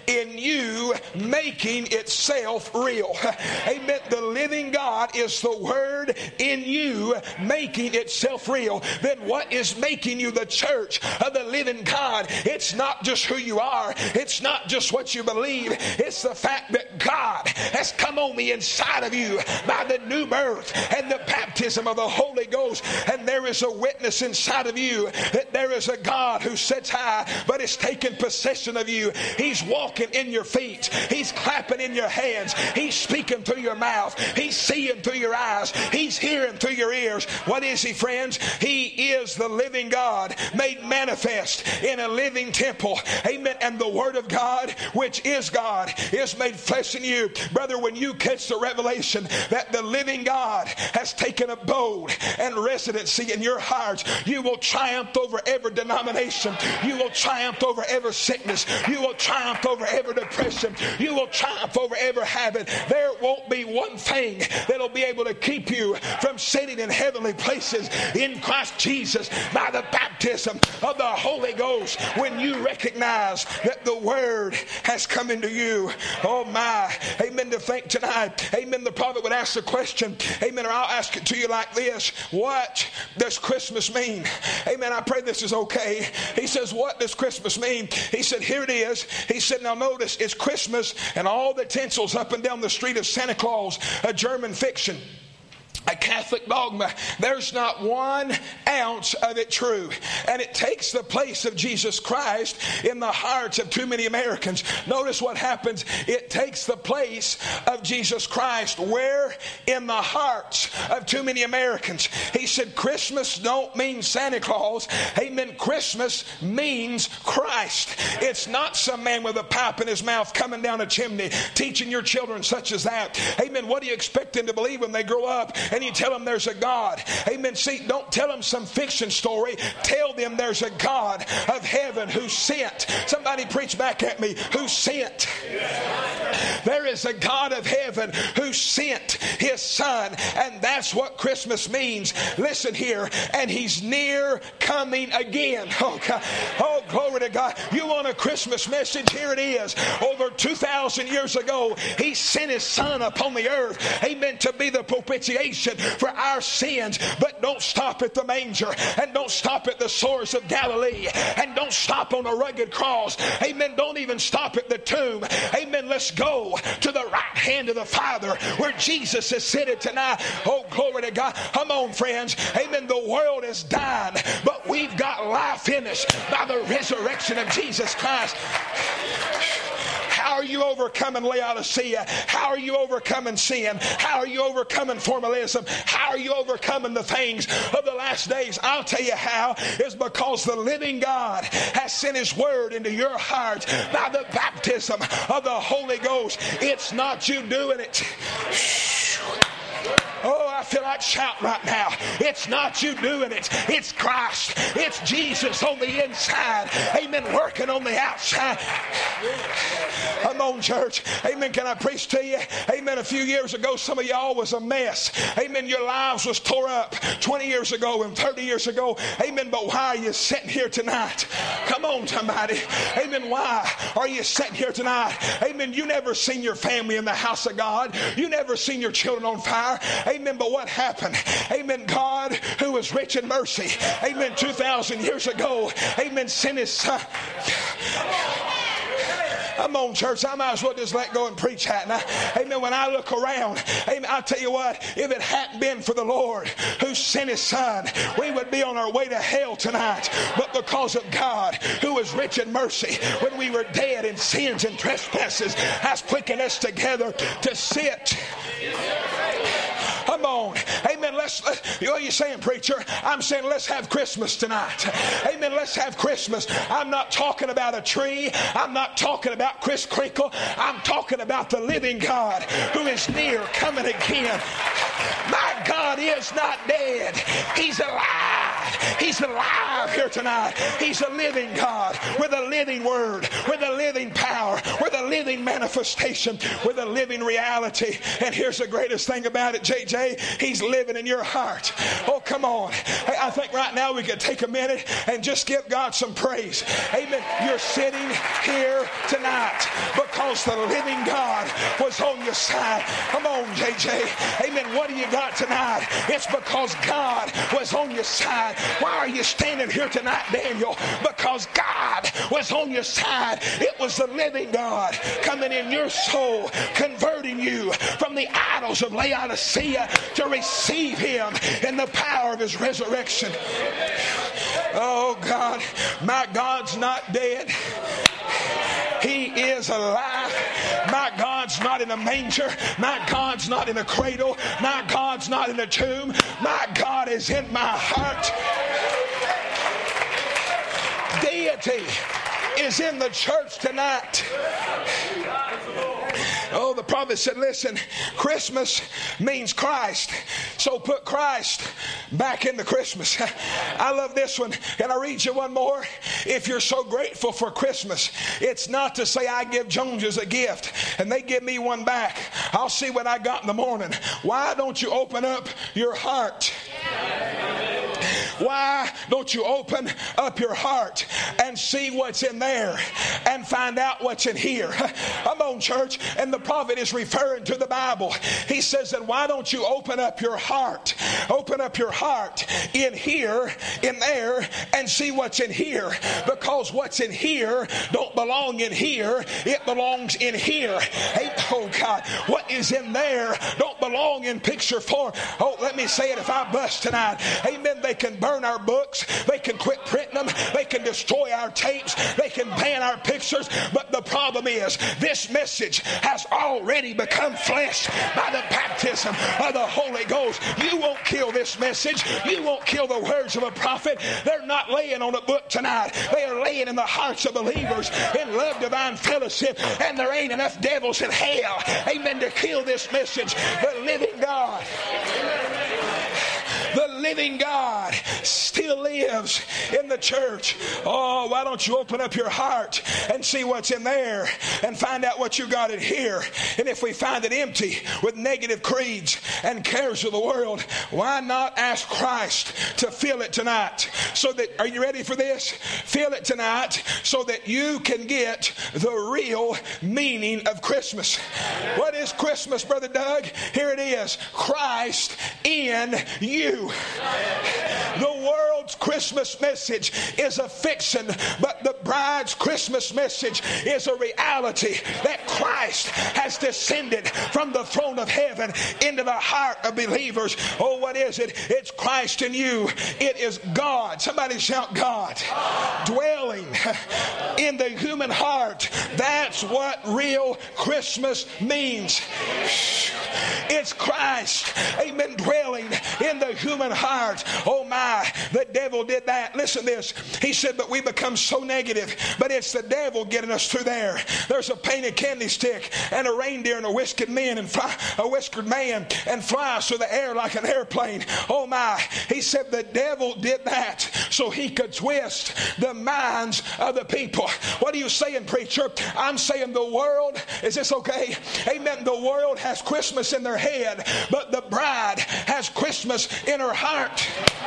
in you making itself real. Amen. The living God is the Word in you making itself real. Then what is making you the church of the living God? It's not just who you are. It's not just what you believe. It's the fact that God has come on the inside of you by the new birth and the baptism of the Holy Ghost. And there is a witness inside of you that there is a God who sits high but is taking possession of you. He's walking in your feet. He's clapping in your hands. He's speaking through your mouth. He's seeing through your eyes. He's hearing through your ears. What is He, friends? He is the living God made manifest in a living temple. Amen. And the Word of God, which is God, is made flesh in you. Brother, when you catch the revelation that the living God has taken abode and residency in your heart, you will triumph over every denomination. You will triumph over every sickness. You will triumph over every depression. You will triumph over every habit. There won't be one thing that'll be able to keep you from sitting in heavenly places in Christ Jesus by the baptism of the Holy Ghost. When you recognize that the Word has come into you. Oh my. Amen. To think tonight. Amen. The prophet would ask the question. Amen. Or I'll ask it to you like this. What does Christmas mean? Amen. I pray this is okay. He says, what does Christmas mean? He said, here it is. He said, now notice, it's Christmas and all the tinsels up and down the street of Santa Claus, a German fiction, a Catholic dogma. There's not 1 ounce of it true. And it takes the place of Jesus Christ in the hearts of too many Americans. Notice what happens. It takes the place of Jesus Christ. Where? In the hearts of too many Americans. He said Christmas don't mean Santa Claus. Amen. Christmas means Christ. It's not some man with a pipe in his mouth coming down a chimney teaching your children such as that. Amen. What do you expect them to believe when they grow up? And you tell them there's a God. Amen. See, don't tell them some fiction story. Tell them there's a God of heaven who sent. Somebody preach back at me. Who sent? There is a God of heaven who sent His Son. And that's what Christmas means. Listen here. And He's near coming again. Oh, God. Oh, glory to God. You want a Christmas message? Here it is. Over 2,000 years ago, He sent His Son upon the earth. Amen. To be the propitiation for our sins. But don't stop at the manger, and don't stop at the shores of Galilee, and don't stop on a rugged cross. Amen. Don't even stop at the tomb. Amen. Let's go to the right hand of the Father where Jesus is seated tonight. Oh, glory to God. Come on, friends. Amen. The world is dying, but we've got life in us by the resurrection of Jesus Christ. How are you overcoming Laodicea? How are you overcoming sin? How are you overcoming formalism? How are you overcoming the things of the last days? I'll tell you how. It's because the living God has sent His Word into your heart by the baptism of the Holy Ghost. It's not you doing it. Oh, I feel like shouting right now. It's not you doing it. It's Christ. It's Jesus on the inside. Amen. Working on the outside. Come on, church. Amen. Can I preach to you? Amen. A few years ago, some of y'all was a mess. Amen. Your lives was tore up 20 years ago and 30 years ago. Amen. But why are you sitting here tonight? Come on, somebody. Amen. Why are you sitting here tonight? Amen. You never seen your family in the house of God. You never seen your children on fire. Amen. But what happened? Amen. God, who was rich in mercy, amen, 2,000 years ago, amen, sent His Son. Come on, church. I might as well just let go and preach that now. Amen. When I look around, amen, I'll tell you what, if it hadn't been for the Lord who sent His Son, we would be on our way to hell tonight. But because of God, who was rich in mercy, when we were dead in sins and trespasses, has quickened us together to sit. Come on. Amen. What are you saying, preacher? I'm saying let's have Christmas tonight. Amen. Let's have Christmas. I'm not talking about a tree. I'm not talking about Kris Kringle. I'm talking about the living God who is near coming again. My God is not dead. He's alive. He's alive here tonight. He's a living God with a living word, with a living power, with a living manifestation, with a living reality. And here's the greatest thing about it, JJ. He's living in your heart. Oh, come on. I think right now we could take a minute and just give God some praise. Amen. You're sitting here tonight because the living God was on your side. Come on, JJ. Amen. What do you got tonight? It's because God was on your side. Why are you standing here tonight, Daniel? Because God was on your side. It was the living God coming in your soul, converting you from the idols of Laodicea to receive him in the power of his resurrection. Oh God, my God's not dead. He is alive. My God's not in a manger. My God's not in a cradle. My God's not in a tomb. My God is in my heart. Deity is in the church tonight. Oh, the prophet said, listen, Christmas means Christ. So put Christ back into Christmas. I love this one. Can I read you one more? If you're so grateful for Christmas, it's not to say I give Joneses a gift and they give me one back. I'll see what I got in the morning. Why don't you open up your heart? Why don't you open up your heart and see what's in there and find out what's in here? Come on, church. And the prophet is referring to the Bible. He says that why don't you open up your heart? Open up your heart in here, in there, and see what's in here. Because what's in here don't belong in here. It belongs in here. Hey, oh God, what is in there don't belong in picture form. Oh, let me say it if I bust tonight. Amen. They can burn our books. They can quit printing them. They can destroy our tapes. They can ban our pictures. But the problem is this message has already become flesh by the baptism of the Holy Ghost. You won't kill this message. You won't kill the words of a prophet. They're not laying on a book tonight. They are laying in the hearts of believers in love, divine fellowship. And there ain't enough devils in hell, amen, to kill this message. The living God, the living God still lives in the church. Oh, why don't you open up your heart and see what's in there and find out what you got in here? And if we find it empty with negative creeds and cares of the world, why not ask Christ to fill it tonight? So that, are you ready for this? Fill it tonight so that you can get the real meaning of Christmas. What is Christmas, Brother Doug? Here it is. Christ in you. The world's Christmas message is a fiction, but the bride's Christmas message is a reality that Christ has descended from the throne of heaven into the heart of believers. Oh, what is it? It's Christ in you. It is God. Somebody shout God. Dwelling in the human heart. That's what real Christmas means. It's Christ, amen, dwelling in the human heart. Oh my, the devil did that. Listen to this. He said, but we become so negative, but it's the devil getting us through there. There's a painted candy stick and a reindeer and a whiskered man and flies through the air like an airplane. Oh my, he said the devil did that so he could twist the minds of the people. What are you saying, preacher? I'm saying the world, is this okay? Amen. The world has Christmas in their head, but the bride has Christmas in her heart.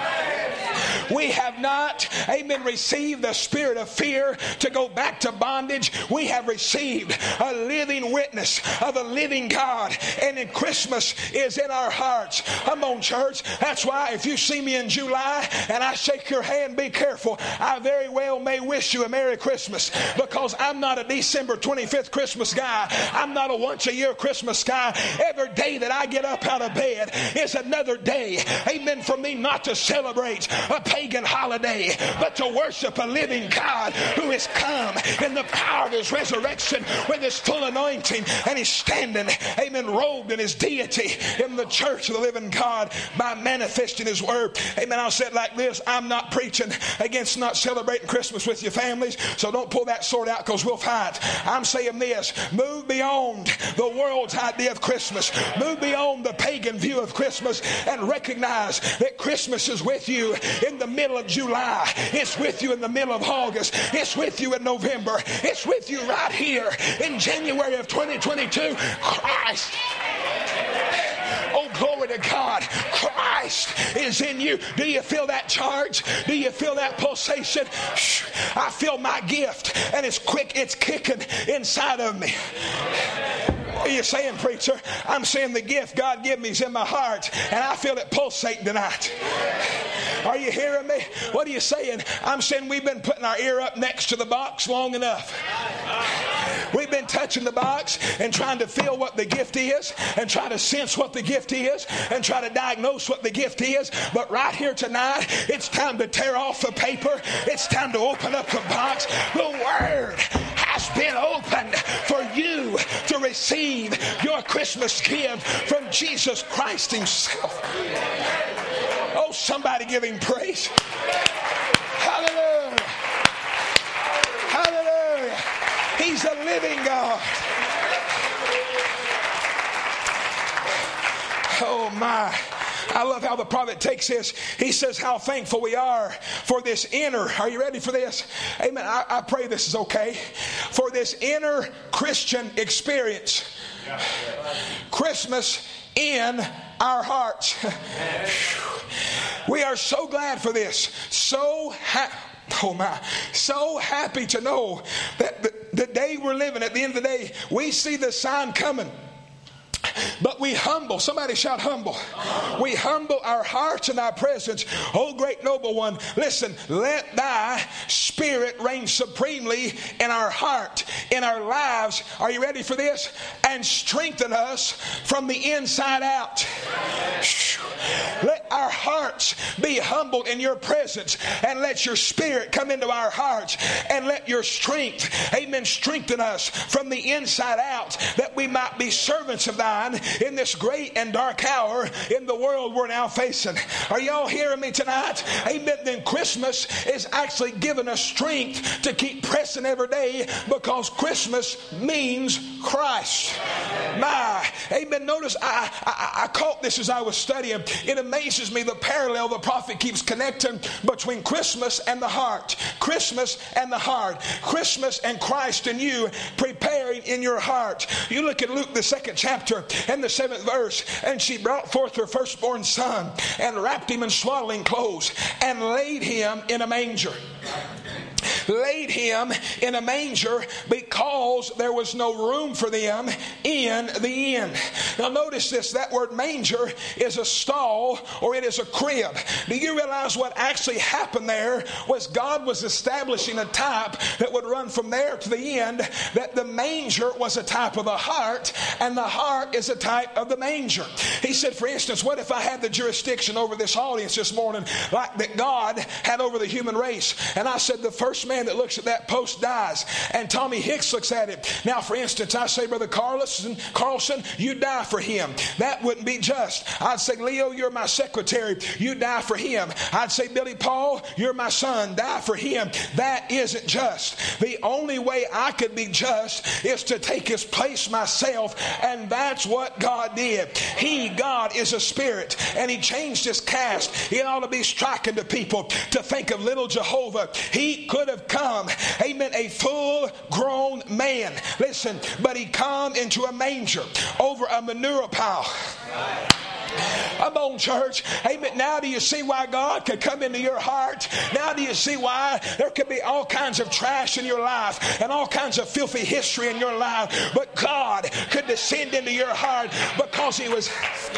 We have not, amen, received the spirit of fear to go back to bondage. We have received a living witness of a living God, and in Christmas is in our hearts. Come on, church. That's why if you see me in July and I shake your hand, be careful. I very well may wish you a Merry Christmas, because I'm not a December 25th Christmas guy. I'm not a once-a-year Christmas guy. Every day that I get up out of bed is another day, amen, for me not to celebrate a pagan holiday, but to worship a living God who has come in the power of his resurrection with his full anointing, and he's standing, amen, robed in his deity in the church of the living God by manifesting his word. Amen. I'll say it like this. I'm not preaching against not celebrating Christmas with your families, so don't pull that sword out, because we'll fight. I'm saying this. Move beyond the world's idea of Christmas. Move beyond the pagan view of Christmas and recognize that Christmas is with you in the middle of July. It's with you in the middle of August. It's with you in November. It's with you right here in January of 2022. Christ. Oh, glory to God. Christ Christ is in you. Do you feel that charge? Do you feel that pulsation? I feel my gift, and it's quick, it's kicking inside of me. What are you saying, preacher? I'm saying the gift God gave me is in my heart, and I feel it pulsating tonight. Are you hearing me? What are you saying? I'm saying we've been putting our ear up next to the box long enough. We've been touching the box and trying to feel what the gift is, and try to sense what the gift is, and try to diagnose what the gift is. But right here tonight, it's time to tear off the paper. It's time to open up the box. The Word has been opened for you to receive your Christmas gift from Jesus Christ Himself. Oh, somebody give Him praise. Hallelujah. Hallelujah. He's a living God. Oh my. I love how the prophet takes this. He says how thankful we are for this inner. Are you ready for this? Amen. I pray this is okay. For this inner Christian experience. Christmas in our hearts. We are so glad for this. So happy to know that the day we're living, at the end of the day, we see the sign coming. But we humble. Somebody shout humble. We humble our hearts and our presence. Oh, great noble one, listen, let thy spirit reign supremely in our heart, in our lives. Are you ready for this? And strengthen us from the inside out. Let our hearts be humbled in your presence, and let your spirit come into our hearts, and let your strength, amen, strengthen us from the inside out, that we might be servants of thine in this great and dark hour in the world we're now facing. Are y'all hearing me tonight? Amen. Then Christmas is actually giving us strength to keep pressing every day, because Christmas means Christ. My, amen. Notice I caught this as I was studying. It amazes me the parallel the prophet keeps connecting between Christmas and the heart. Christmas and the heart. Christmas and Christ in you, preparing in your heart. You look at Luke, the 2nd chapter and the 7th verse. And she brought forth her firstborn son, and wrapped him in swaddling clothes, and laid him in a manger. Laid him in a manger, because there was no room for them in the inn. Now notice this, that word manger is a stall, or it is a crib. Do you realize what actually happened there was God was establishing a type that would run from there to the end, that the manger was a type of the heart, and the heart is a type of the manger. He said, for instance, what if I had the jurisdiction over this audience this morning like that God had over the human race, and I said the first man that looks at that post dies, and Tommy Hicks looks at it. Now, for instance, I say, Brother Carlson, you die for him. That wouldn't be just. I'd say, Leo, you're my secretary. You die for him. I'd say, Billy Paul, you're my son. Die for him. That isn't just. The only way I could be just is to take his place myself, and that's what God did. God is a spirit, and He changed His cast. It ought to be striking to people to think of little Jehovah. He could have come, amen, a full-grown man. Listen, but He come into a manger over a manure pile. Come on, church. Amen. Now do you see why God could come into your heart? Now do you see why there could be all kinds of trash in your life and all kinds of filthy history in your life, but God could descend into your heart because He was...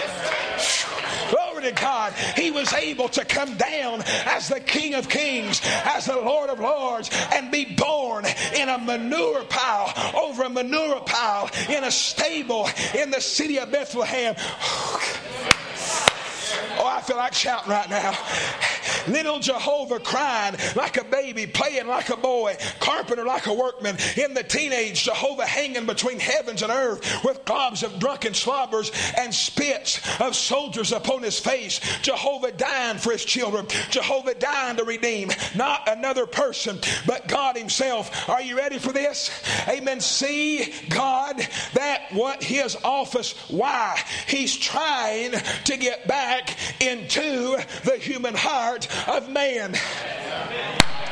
Glory to God. He was able to come down as the King of Kings, as the Lord of Lords, and be born in a manure pile, over a manure pile, in a stable in the city of Bethlehem. Oh, I feel like shouting right now. Little Jehovah crying like a baby, playing like a boy, carpenter like a workman. In the teenage, Jehovah hanging between heavens and earth with globs of drunken slobbers and spits of soldiers upon his face. Jehovah dying for his children. Jehovah dying to redeem. Not another person, but God Himself. Are you ready for this? Amen. See, God, that what His office, why? He's trying to get back into the human heart of man.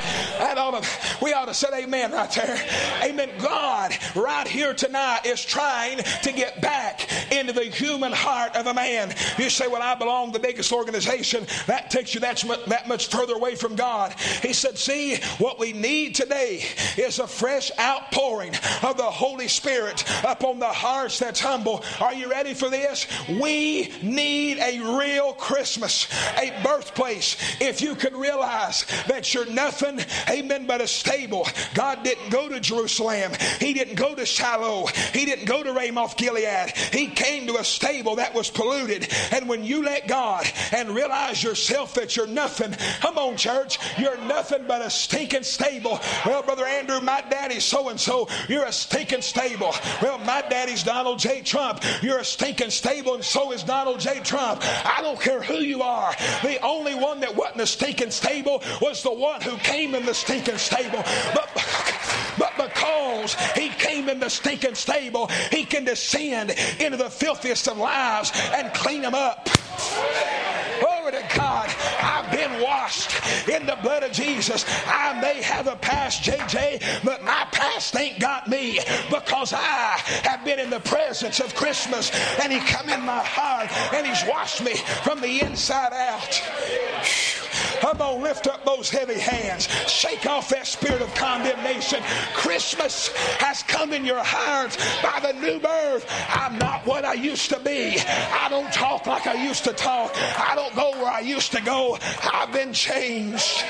We ought to say amen right there. Amen. God right here tonight is trying to get back into the human heart of a man. You say, well, I belong to the biggest organization. That takes you that much further away from God. He said, see, what we need today is a fresh outpouring of the Holy Spirit upon the hearts that's humble. Are you ready for this? We need a real Christmas, a birthplace. If you could realize that you're nothing, amen, but a stable. God didn't go to Jerusalem. He didn't go to Shiloh. He didn't go to Ramoth Gilead. He came to a stable that was polluted. And when you let God and realize yourself that you're nothing, come on, church, you're nothing but a stinking stable. Well, Brother Andrew, my daddy's so-and-so. You're a stinking stable. Well, my daddy's Donald J. Trump. You're a stinking stable, and so is Donald J. Trump. I don't care who you are. The only one that wasn't a stinking stable was the one who came in the stinking stable. But because he came in the stinking stable, he can descend into the filthiest of lives and clean them up. Glory to God. I've been washed in the blood of Jesus. I may have a past, JJ, but my past ain't got me, because I have been in the presence of Christmas, and he come in my heart and he's washed me from the inside out. I'm going to lift up those heavy hands. Shake off that spirit of condemnation. Christmas has come in your heart by the new birth. I'm not what I used to be. I don't talk like I used to talk. I don't go where I used to go. I've been changed.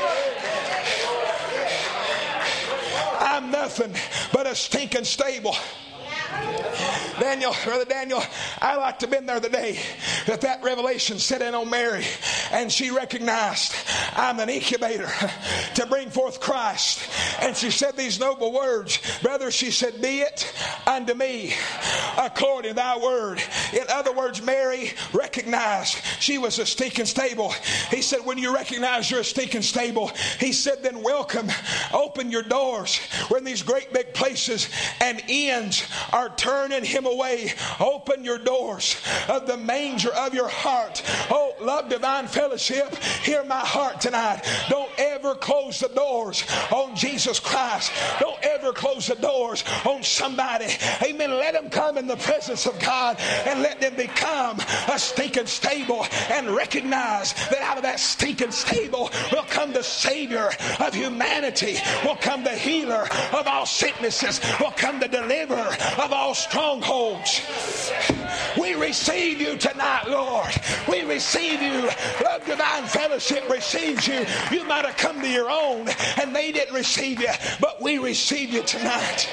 I'm nothing but a stinking stable. Brother Daniel, I like to have been there the day that revelation set in on Mary, and she recognized, I'm an incubator to bring forth Christ. And she said these noble words, brother, she said, be it unto me according to thy word. In other words, Mary recognized she was a stinking stable. He said, when you recognize you're a stinking stable, he said, then welcome, open your doors. We're in these great big places, and inns are turning him away. Open your doors of the manger of your heart. Oh, love divine fellowship, hear my heart tonight. Don't ever close the doors on Jesus Christ. Don't ever close the doors on somebody. Amen. Let them come in the presence of God, and let them become a stinking stable, and recognize that out of that stinking stable will come the Savior of humanity, will come the healer of all sicknesses, will come the deliverer of all strongholds. We receive you tonight, Lord. We receive you. Love Divine Fellowship receives you. You might have come to your own and they didn't receive you, but we receive you tonight.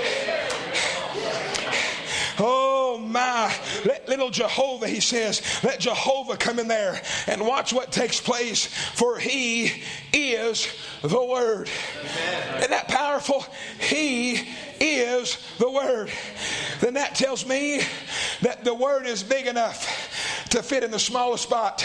Oh my, let little Jehovah, he says, let Jehovah come in there and watch what takes place, for he is the Word. Amen. Isn't that powerful? He is the Word. Then that tells me that the Word is big enough to fit in the smallest spot.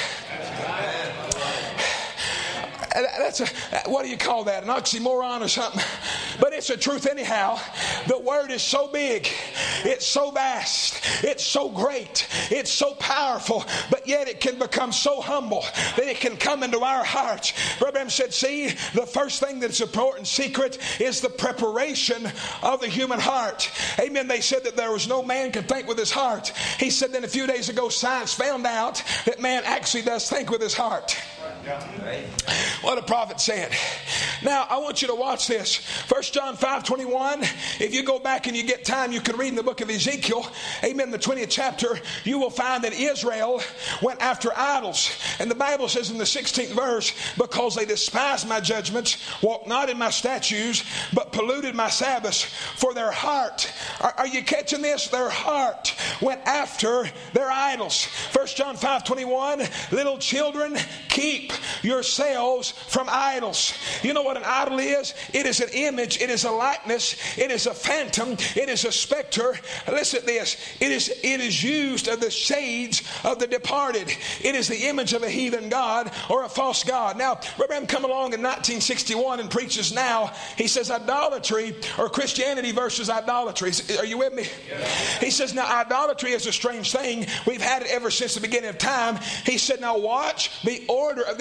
What do you call that? An oxymoron or something? But it's the truth anyhow. The Word is so big. It's so vast. It's so great. It's so powerful. But yet it can become so humble that it can come into our hearts. Brother Branham said, see, the first thing that's important secret is the preparation of the human heart. Amen. They said that there was no man can think with his heart. He said then a few days ago, science found out that man actually does think with his heart. What a prophet said. Now, I want you to watch this. 1 John 5:21. If you go back and you get time, you can read in the book of Ezekiel. Amen. The 20th chapter, you will find that Israel went after idols. And the Bible says in the 16th verse, because they despised my judgments, walked not in my statutes, but polluted my Sabbaths, for their heart. Are you catching this? Their heart went after their idols. 1 John 5:21. Little children, keep yourselves from idols. You know what an idol is? It is an image. It is a likeness. It is a phantom. It is a specter. Listen to this. It is used of the shades of the departed. It is the image of a heathen god or a false god. Now, Reverend come along in 1961 and preaches now. He says idolatry or Christianity versus idolatry. Are you with me? Yes. He says now idolatry is a strange thing. We've had it ever since the beginning of time. He said now watch the order of this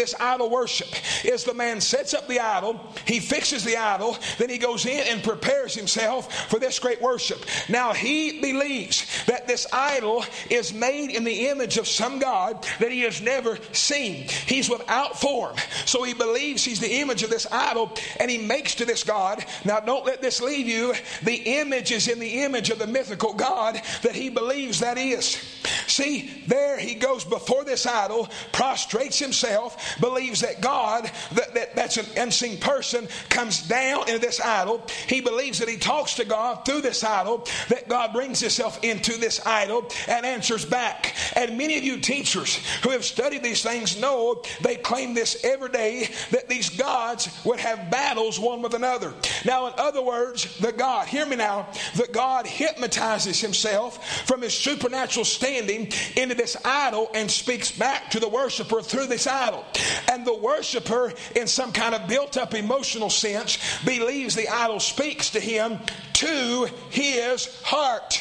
this idol worship is the man sets up the idol, he fixes the idol, then he goes in and prepares himself for this great worship. Now he believes that this idol is made in the image of some God that he has never seen. He's without form. So he believes he's the image of this idol, and he makes to this God. Now don't let this leave you. The image is in the image of the mythical God that he believes that is. See, there he goes before this idol, prostrates himself, believes that God, that's an unseen person, comes down into this idol. He believes that he talks to God through this idol, that God brings himself into this idol and answers back. And many of you teachers who have studied these things know they claim this every day, that these gods would have battles one with another. Now, in other words, the God, hear me now, the God hypnotizes himself from his supernatural standing into this idol and speaks back to the worshiper through this idol. And the worshiper, in some kind of built up emotional sense, believes the idol speaks to him to his heart.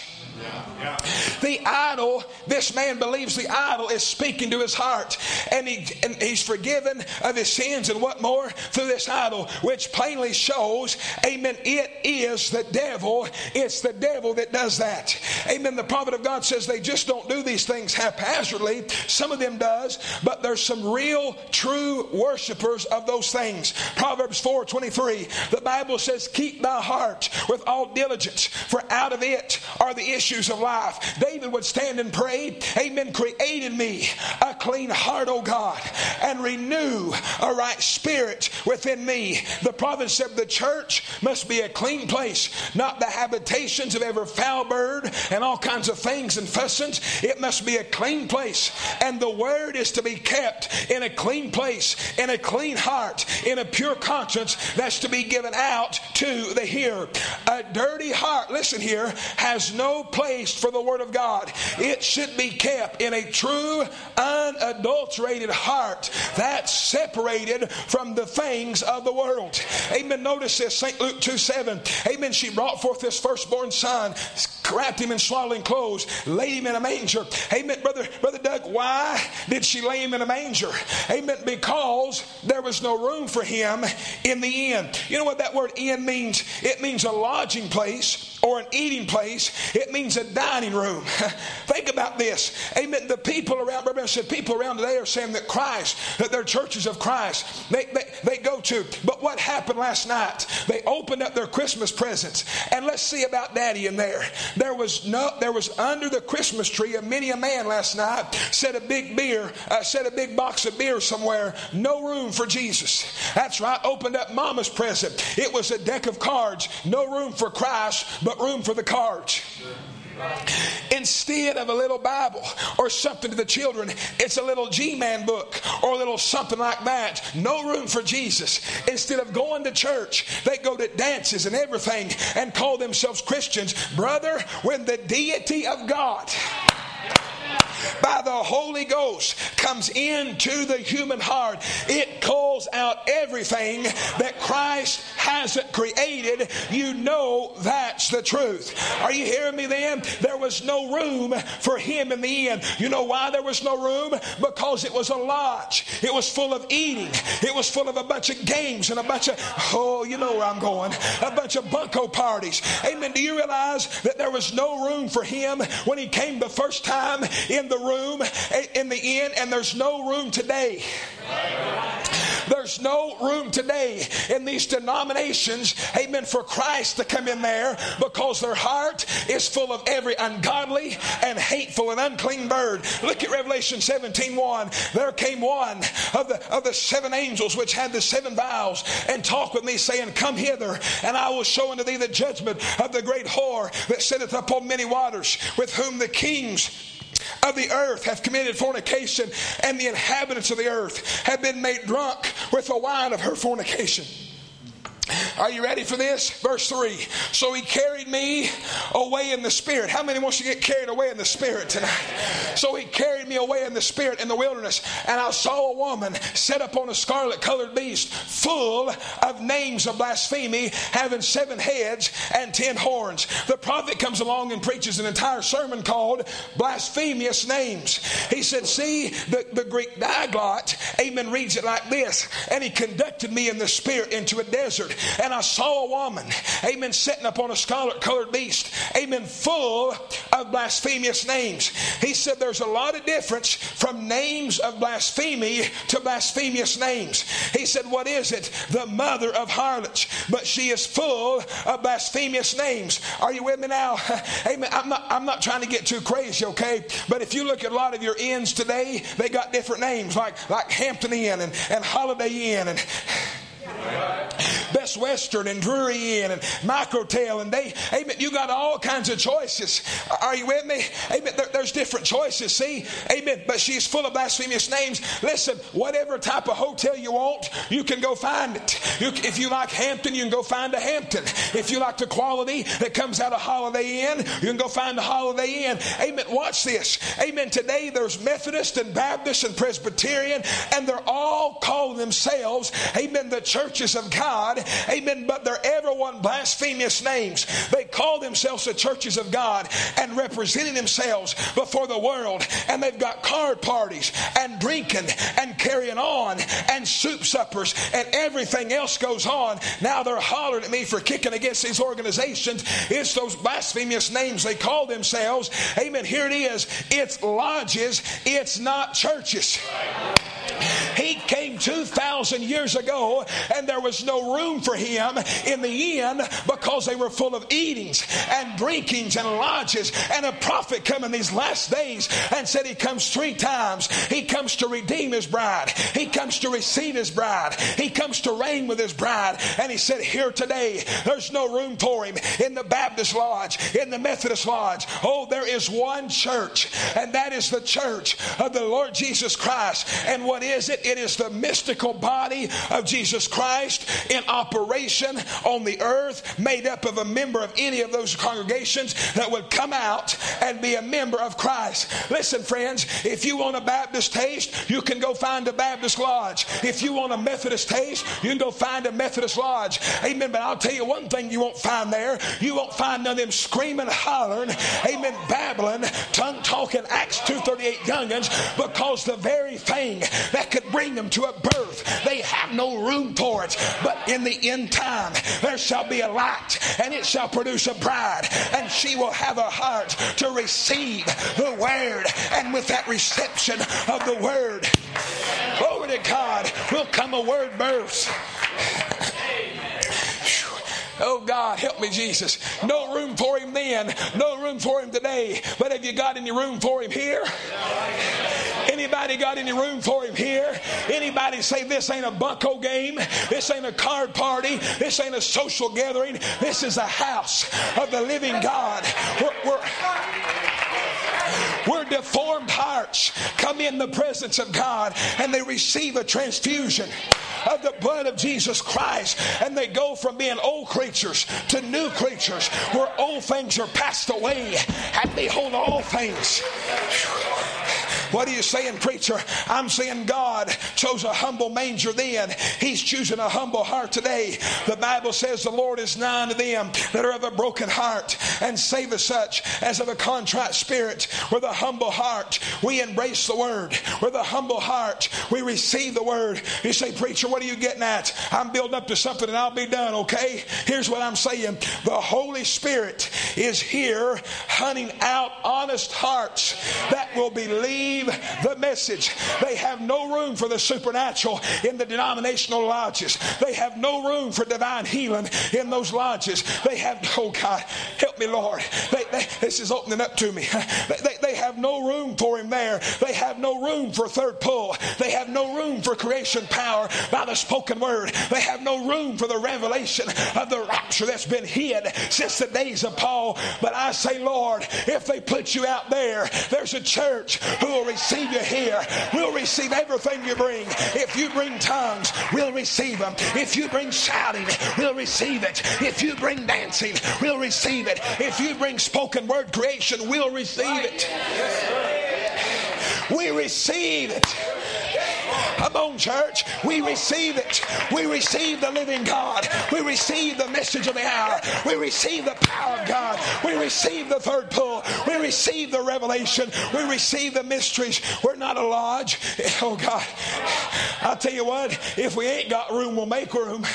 The idol, this man believes the idol is speaking to his heart, and he's forgiven of his sins and what more through this idol, which plainly shows, amen, it is the devil. It's the devil that does that. Amen. The prophet of God says they just don't do these things haphazardly. Some of them does, but there's some real true worshipers of those things. Proverbs 4:23, the Bible says, keep thy heart with all diligence, for out of it are the issues of life. David would stand and pray, amen, create in me a clean heart, O God, and renew a right spirit within me. The prophet said the church must be a clean place, not the habitations of every foul bird and all kinds of things and fussings. It must be a clean place, and the word is to be kept in a clean place, in a clean heart, in a pure conscience that's to be given out to the hearer. A dirty heart, listen here, has no place for the word of God. It should be kept in a true, unadulterated heart that's separated from the things of the world. Amen. Notice this, St. Luke 2:7. Amen. She brought forth this firstborn son, wrapped him in swaddling clothes, laid him in a manger. Amen. Brother Doug, why did she lay him in a manger? Amen. Because there was no room for him in the inn. You know what that word inn means? It means a lodging place or an eating place. It means a dining room. Think about this. Amen. The people around, remember I said people around today are saying that Christ, that they're churches of Christ. They go to. But what happened last night? They opened up their Christmas presents. And let's see about Daddy in there. There was under the Christmas tree many a man last night set a big box of beer somewhere. No room for Jesus. That's right. Opened up Mama's present. It was a deck of cards. No room for Christ, but room for the cards. Instead of a little Bible or something to the children, it's a little G-Man book or a little something like that. No room for Jesus. Instead of going to church, they go to dances and everything and call themselves Christians. Brother, when the deity of God by the Holy Ghost comes into the human heart, it calls out everything that Christ hasn't created. You know that's the truth. Are you hearing me then? There was no room for him in the inn. You know why there was no room? Because it was a lodge. It was full of eating. It was full of a bunch of games and a bunch of, you know where I'm going, a bunch of bunco parties. Amen. Do you realize that there was no room for him when he came the first time in the room, in the inn, and there's no room today. There's no room today in these denominations, amen, for Christ to come in there, because their heart is full of every ungodly and hateful and unclean bird. Look at Revelation 17:1. There came one of the seven angels which had the seven vials, and talked with me, saying, Come hither, and I will show unto thee the judgment of the great whore that sitteth upon many waters, with whom the kings of the earth have committed fornication, and the inhabitants of the earth have been made drunk with the wine of her fornication. Are you ready for this? Verse 3. So he carried me away in the Spirit. How many wants to get carried away in the Spirit tonight? So he carried me away in the Spirit in the wilderness, and I saw a woman set upon a scarlet-colored beast, full of names of blasphemy, having 7 heads and 10 horns. The prophet comes along and preaches an entire sermon called Blasphemous Names. He said, see, the Greek diaglot, amen, reads it like this. And he conducted me in the Spirit into a desert. And I saw a woman, amen, sitting upon a scarlet-colored beast, amen, full of blasphemous names. He said there's a lot of difference from names of blasphemy to blasphemous names. He said, what is it? The mother of harlots. But she is full of blasphemous names. Are you with me now? Amen. I'm not trying to get too crazy, okay? But if you look at a lot of your inns today, they got different names like Hampton Inn and Holiday Inn and Best Western and Drury Inn and Microtel, and amen, you got all kinds of choices. Are you with me? Amen. There's different choices, see? Amen. But she's full of blasphemous names. Listen, whatever type of hotel you want, you can go find it. If you like Hampton, you can go find a Hampton. If you like the quality that comes out of Holiday Inn, you can go find a Holiday Inn. Amen. Watch this. Amen. Today there's Methodist and Baptist and Presbyterian, and they're all calling themselves, amen, the churches of God. Amen. But they're everyone blasphemous names. They call themselves the churches of God and representing themselves before the world. And they've got card parties and drinking and carrying on and soup suppers and everything else goes on. Now they're hollering at me for kicking against these organizations. It's those blasphemous names they call themselves. Amen. Here it is. It's lodges. It's not churches. He came 2,000 years ago and there was no room for him in the inn because they were full of eatings and drinkings and lodges. And a prophet come in these last days and said he comes 3 times. He comes to redeem his bride. He comes to receive his bride. He comes to reign with his bride. And he said here today there's no room for him in the Baptist lodge, in the Methodist lodge. Oh, there is one church, and that is the church of the Lord Jesus Christ. And what is it? It is the mystical body of Jesus Christ in operation on the earth, made up of a member of any of those congregations that would come out and be a member of Christ. Listen, friends, if you want a Baptist taste, you can go find a Baptist lodge. If you want a Methodist taste, you can go find a Methodist lodge. Amen. But I'll tell you one thing you won't find there. You won't find none of them screaming, hollering, amen, babbling, tongue-talking Acts 2:38 youngins, because the very thing that could bring them to a birth, they have no room for it. But in the end time, there shall be a light, and it shall produce a bride, and she will have a heart to receive the word. And with that reception of the word, glory to God, will come a word birth. Oh God, help me, Jesus. No room for him then. No room for him today. But have you got any room for him here? Anybody got any room for him here? Anybody say this ain't a bunco game? This ain't a card party. This ain't a social gathering. This is a house of the living God. Where deformed hearts come in the presence of God and they receive a transfusion of the blood of Jesus Christ, and they go from being old creatures to new creatures, where old things are passed away, and behold, all things. What are you saying, preacher? I'm saying God chose a humble manger then. He's choosing a humble heart today. The Bible says the Lord is nigh unto them that are of a broken heart, and saveth such as of a contrite spirit. With a humble heart we embrace the word. With a humble heart we receive the word. You say, preacher, what are you getting at? I'm building up to something and I'll be done, okay? Here's what I'm saying. The Holy Spirit is here hunting out honest hearts that will believe the message. They have no room for the supernatural in the denominational lodges. They have no room for divine healing in those lodges. They have, oh God, help me, Lord. This is opening up to me. They have no room for him there. They have no room for third pull. They have no room for creation power by the spoken word. They have no room for the revelation of the rapture that's been hid since the days of Paul. But I say, Lord, if they put you out there, there's a church who will We'll receive you here. We'll receive everything you bring. If you bring tongues, we'll receive them. If you bring shouting, we'll receive it. If you bring dancing, we'll receive it. If you bring spoken word creation, we'll receive it. We receive it. Come on, church. We receive it. We receive the living God. We receive the message of the hour. We receive the power of God. We receive the third pull. We receive the revelation. We receive the mysteries. We're not a lodge. Oh, God. I'll tell you what. If we ain't got room, we'll make room.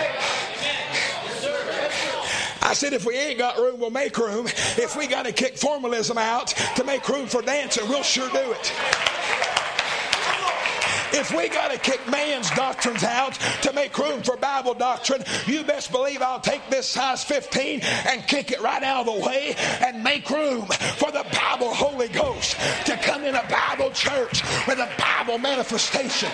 I said, if we ain't got room, we'll make room. If we got to kick formalism out to make room for dancing, we'll sure do it. If we got to kick man's doctrines out to make room for Bible doctrine, you best believe I'll take this size 15 and kick it right out of the way and make room for the Bible Holy Ghost to come in a Bible church with a Bible manifestation.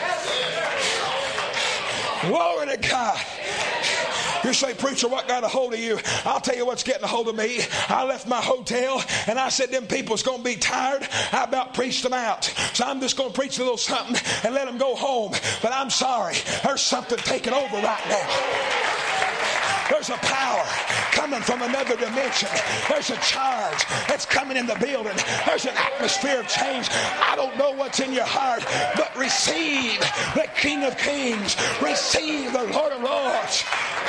Glory to God. You say, preacher, what got a hold of you? I'll tell you what's getting a hold of me. I left my hotel and I said, them people's going to be tired. I about preached them out. So I'm just going to preach a little something and let them go home. But I'm sorry. There's something taking over right now. There's a power coming from another dimension. There's a charge that's coming in the building. There's an atmosphere of change. I don't know what's in your heart, but receive the King of Kings. Receive the Lord of Lords.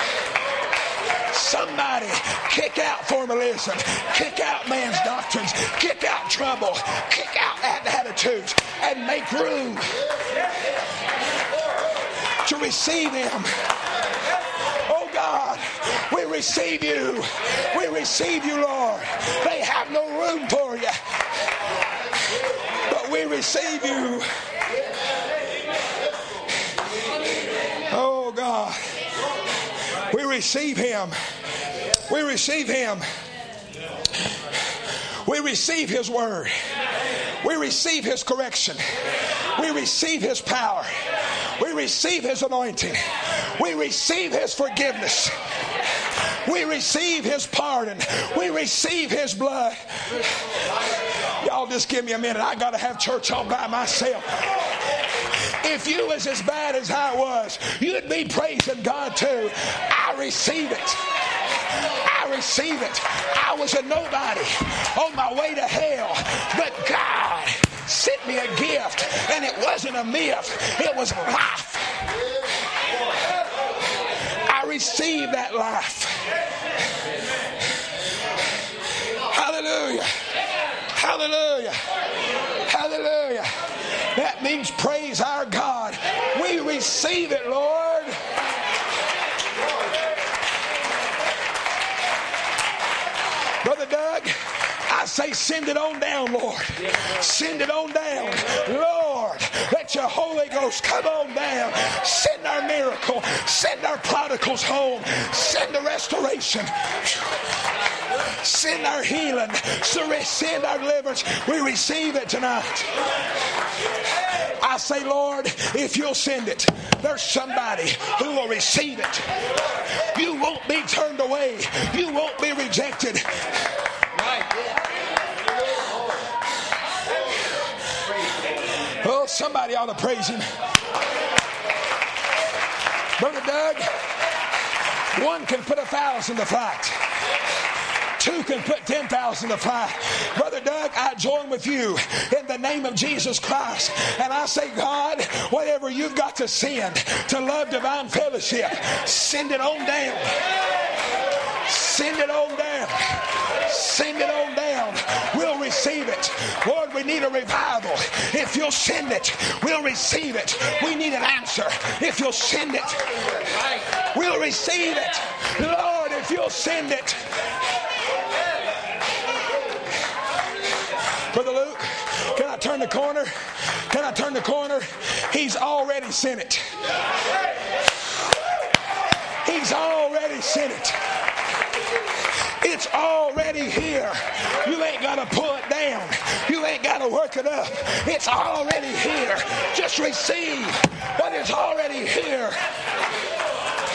Somebody kick out formalism, kick out man's doctrines, kick out trouble, kick out attitudes, and make room to receive Him. Oh God, we receive you. We receive you, Lord. They have no room for you, but we receive you. Oh God, we receive Him. We receive Him. We receive His word. We receive His correction. We receive His power. We receive His anointing. We receive His forgiveness. We receive His pardon. We receive His blood. Y'all just give me a minute. I got to have church all by myself. If you was as bad as I was, you'd be praising God too. I receive it. I receive it. I was a nobody on my way to hell, but God sent me a gift, and it wasn't a myth. It was life. I received that life. Hallelujah. Hallelujah. Hallelujah. That means praise our God. We receive it, Lord. Brother Doug, I say send it on down, Lord. Send it on down. Lord, let your Holy Ghost come on down. Send our miracle. Send our prodigals home. Send the restoration. Send our healing. Send our deliverance. We receive it tonight. I say, Lord, if you'll send it, there's somebody who will receive it. You won't be turned away. You won't be rejected. Oh, somebody ought to praise Him. Brother Doug, one can put 1,000 to flight. Two can put 10,000 to flight. Brother Doug, I join with you in the name of Jesus Christ. And I say, God, whatever you've got to send to Love Divine Fellowship, send it on down. Send it on down. Send it on down. We'll receive it. Lord, we need a revival. If you'll send it, we'll receive it. We need an answer. If you'll send it, we'll receive it. Lord, if you'll send it. Brother Luke, can I turn the corner? Can I turn the corner? He's already sent it. He's already sent it. It's already here. You ain't got to pull it down. You ain't got to work it up. It's already here. Just receive what is already here.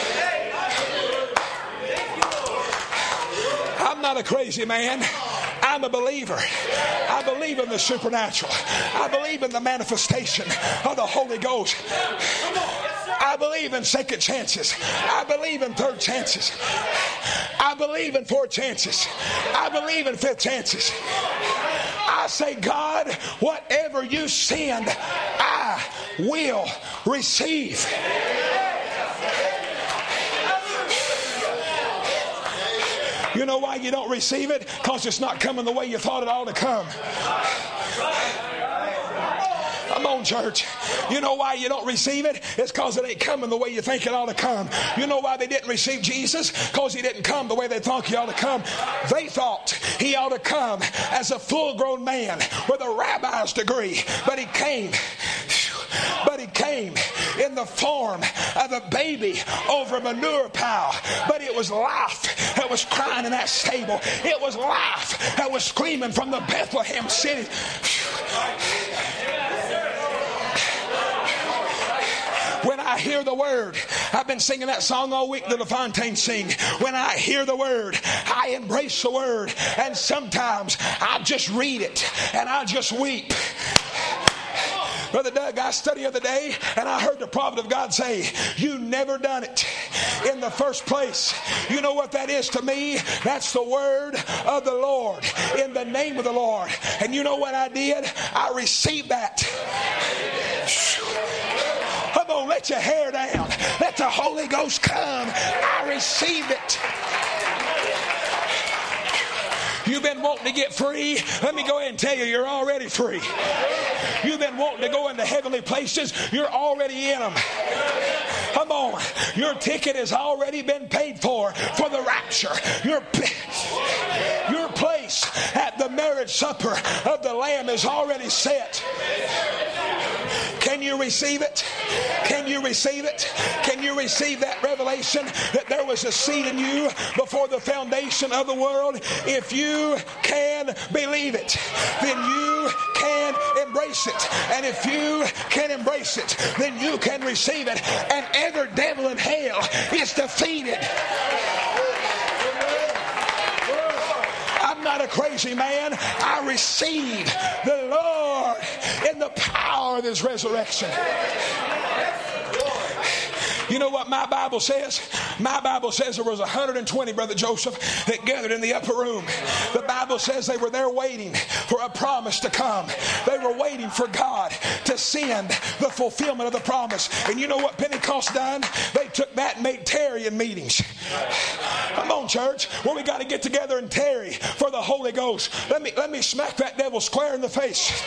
I'm not a crazy man. I'm a believer. I believe in the supernatural. I believe in the manifestation of the Holy Ghost. I believe in second chances. I believe in third chances. I believe in fourth chances. I believe in fifth chances. I say, God, whatever you send, I will receive. You know why you don't receive it? Because it's not coming the way you thought it ought to come. Come on, church. You know why you don't receive it? It's because it ain't coming the way you think it ought to come. You know why they didn't receive Jesus? Because he didn't come the way they thought he ought to come. They thought he ought to come as a full-grown man with a rabbi's degree. But he came in the form of a baby over a manure pile. But it was life that was crying in that stable. It was life that was screaming from the Bethlehem city. When I hear the word, I've been singing that song all week that LaFontaine sing. When I hear the word, I embrace the word. And sometimes I just read it and I just weep. Brother Doug, I studied the other day and I heard the prophet of God say, you never done it in the first place. You know what that is to me? That's the word of the Lord in the name of the Lord. And you know what I did? I received that. Come on, let your hair down. Let the Holy Ghost come. I received it. You've been wanting to get free. Let me go ahead and tell you, you're already free. You've been wanting to go into heavenly places. You're already in them. Come on. Your ticket has already been paid for the rapture. Your place at the marriage supper of the Lamb is already set. Can you receive it? Can you receive it? Can you receive that revelation that there was a seed in you before the foundation of the world? If you can believe it, then you can embrace it. And if you can embrace it, then you can receive it. And every devil in hell is defeated. I'm not a crazy man. I receive the Lord in the power of his resurrection. You know what my Bible says? My Bible says there was 120, Brother Joseph, that gathered in the upper room. The Bible says they were there waiting for a promise to come. They were waiting for God to send the fulfillment of the promise. And you know what Pentecost done? They took that and made tarrying meetings. Come on, church. Well, we got to get together and tarry for the Holy Ghost. Let me smack that devil square in the face.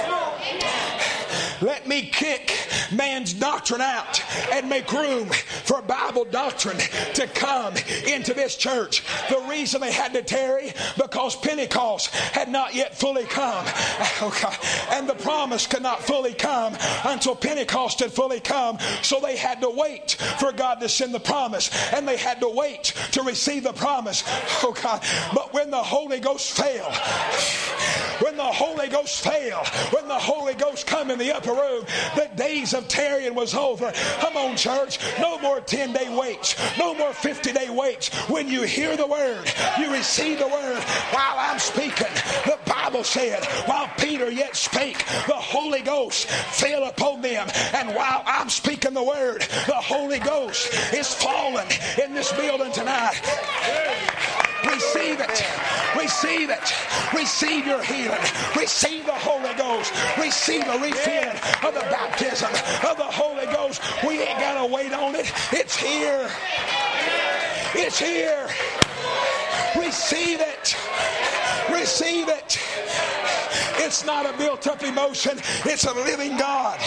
Let me kick man's doctrine out and make room for Bible doctrine to come into this church. The reason they had to tarry, because Pentecost had not yet fully come. And the promise could not fully come until Pentecost had fully come. So they had to wait for God to send the promise. And they had to wait to receive the promise. Oh God. But when the Holy Ghost fell, when the Holy Ghost come in the upper room, the days of tarrying was over. Come on, church. No more 10-day waits. No more 50-day waits. When you hear the word, you receive the word. While I'm speaking, the Bible said, while Peter yet spake, the Holy Ghost fell upon them. And while I'm speaking the word, the Holy Ghost is falling in this building tonight. Receive it. Receive it. Receive your healing. Receive the Holy Ghost. Receive the refilling of the baptism of the Holy Ghost. We ain't got to wait on it. It's here. It's here. Receive it. Receive it. It's not a built-up emotion. It's a living God.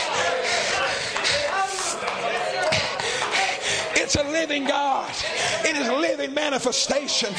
It's a living God. It is a living manifestation.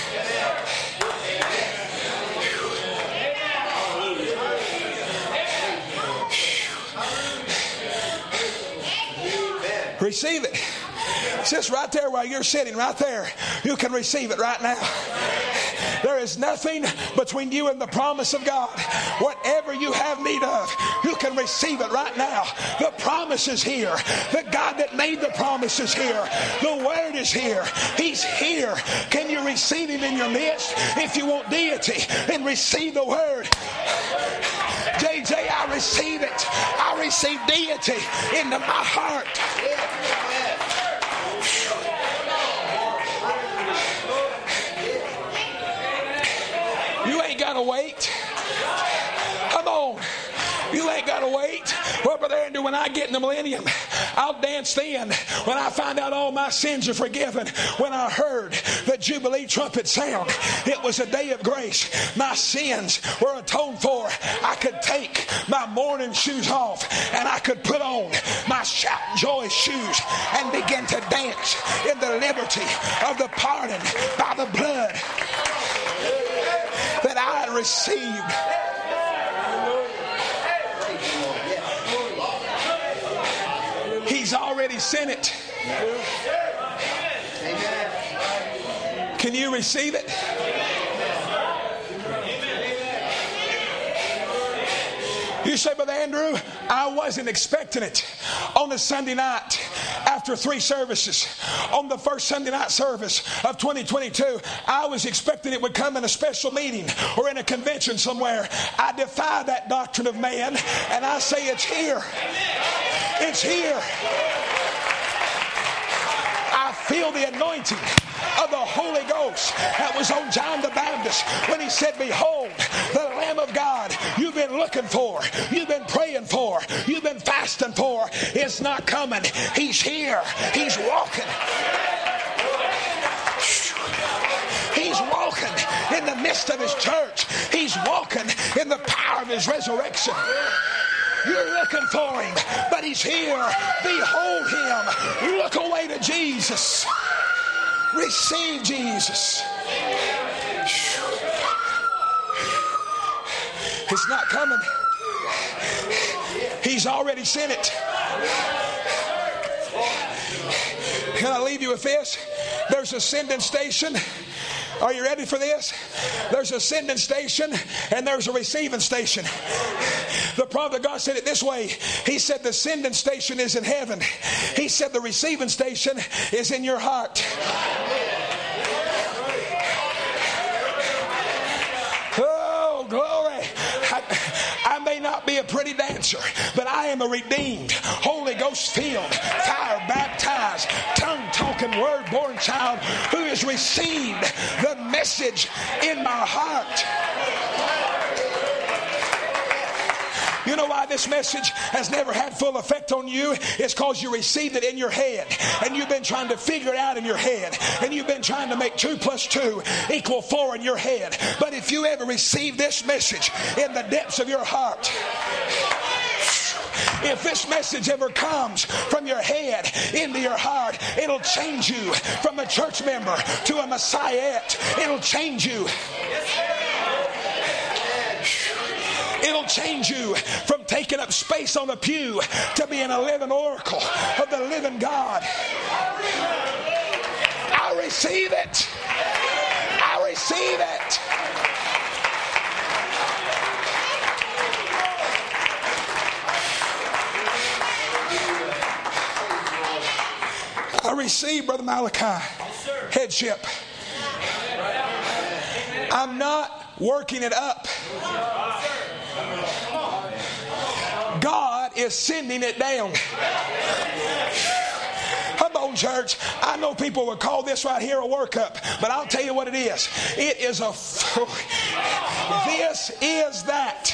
Receive it. It's just right there while you're sitting right there. You can receive it right now. There is nothing between you and the promise of God. Whatever you have need of, you can receive it right now. The promise is here. The God that made the promise is here. The Word is here. He's here. Can you receive Him in your midst? If you want deity, then receive the Word. JJ, I receive it. I receive deity into my heart. You ain't got to wait. Come on. You ain't got to wait. Well, Brother Andrew, when I get in the millennium, I'll dance then. When I find out all my sins are forgiven. When I heard the Jubilee trumpet sound, it was a day of grace. My sins were atoned for. I could take my mourning shoes off and I could put on my shout joy shoes and begin to dance in the liberty of the pardon by the blood that I had received. He's already sent it. Can you receive it? You say, Brother Andrew, I wasn't expecting it. On the Sunday night, after 3 services, on the first Sunday night service of 2022, I was expecting it would come in a special meeting or in a convention somewhere. I defy that doctrine of man, and I say it's here. It's here. I feel the anointing of the Holy Ghost that was on John the Baptist when he said, behold, the Lamb of God you've been looking for, you've been praying for, you've been fasting for, is not coming. He's here. He's walking. He's walking in the midst of His church. He's walking in the power of His resurrection. You're looking for Him, but He's here. Behold Him. Look away to Jesus. Receive Jesus. It's not coming. He's already sent it. Can I leave you with this? There's a sending station. Are you ready for this? There's a sending station and there's a receiving station. The prophet of God said it this way. He said the sending station is in heaven. He said the receiving station is in your heart. Oh, glory. I may not be a pretty dancer, but I am a redeemed, Holy Ghost filled, fire baptized, tongue talking, word born child who has received the message in my heart. You know why this message has never had full effect on you? It's because you received it in your head and you've been trying to figure it out in your head, and you've been trying to make 2 + 2 = 4 in your head. But if you ever receive this message in the depths of your heart, if this message ever comes from your head into your heart, it'll change you from a church member to a messiahette. It'll change you. It'll change you from taking up space on a pew to being a living oracle of the living God. I receive it. I receive it. I receive, Brother Malachi, headship. I'm not working it up. God is sending it down. Come on, church. I know people would call this right here a workup, but I'll tell you what it is. It is a... This is that.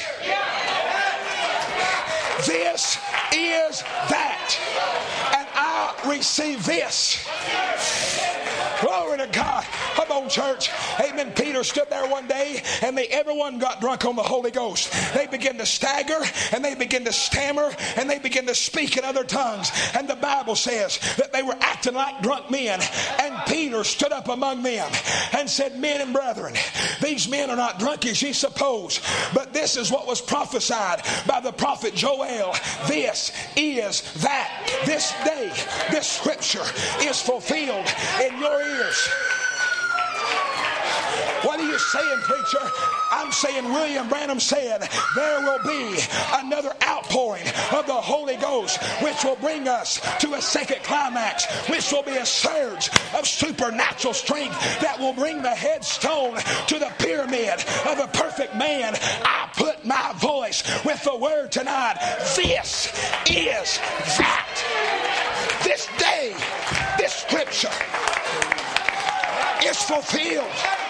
This is that. And I receive this. Glory to God. Come on, church. Amen. Peter stood there one day and everyone got drunk on the Holy Ghost. They began to stagger and they began to stammer and they began to speak in other tongues. And the Bible says that they were acting like drunk men. And Peter stood up among them and said, men and brethren, these men are not drunk as ye suppose, but this is what was prophesied by the prophet Joel. This is that. This day, this scripture is fulfilled in your ears. What are you saying, preacher? I'm saying William Branham said there will be another outpouring of the Holy Ghost, which will bring us to a second climax, which will be a surge of supernatural strength that will bring the headstone to the pyramid of a perfect man. I put my voice with the word tonight. This is that. This day, this scripture is fulfilled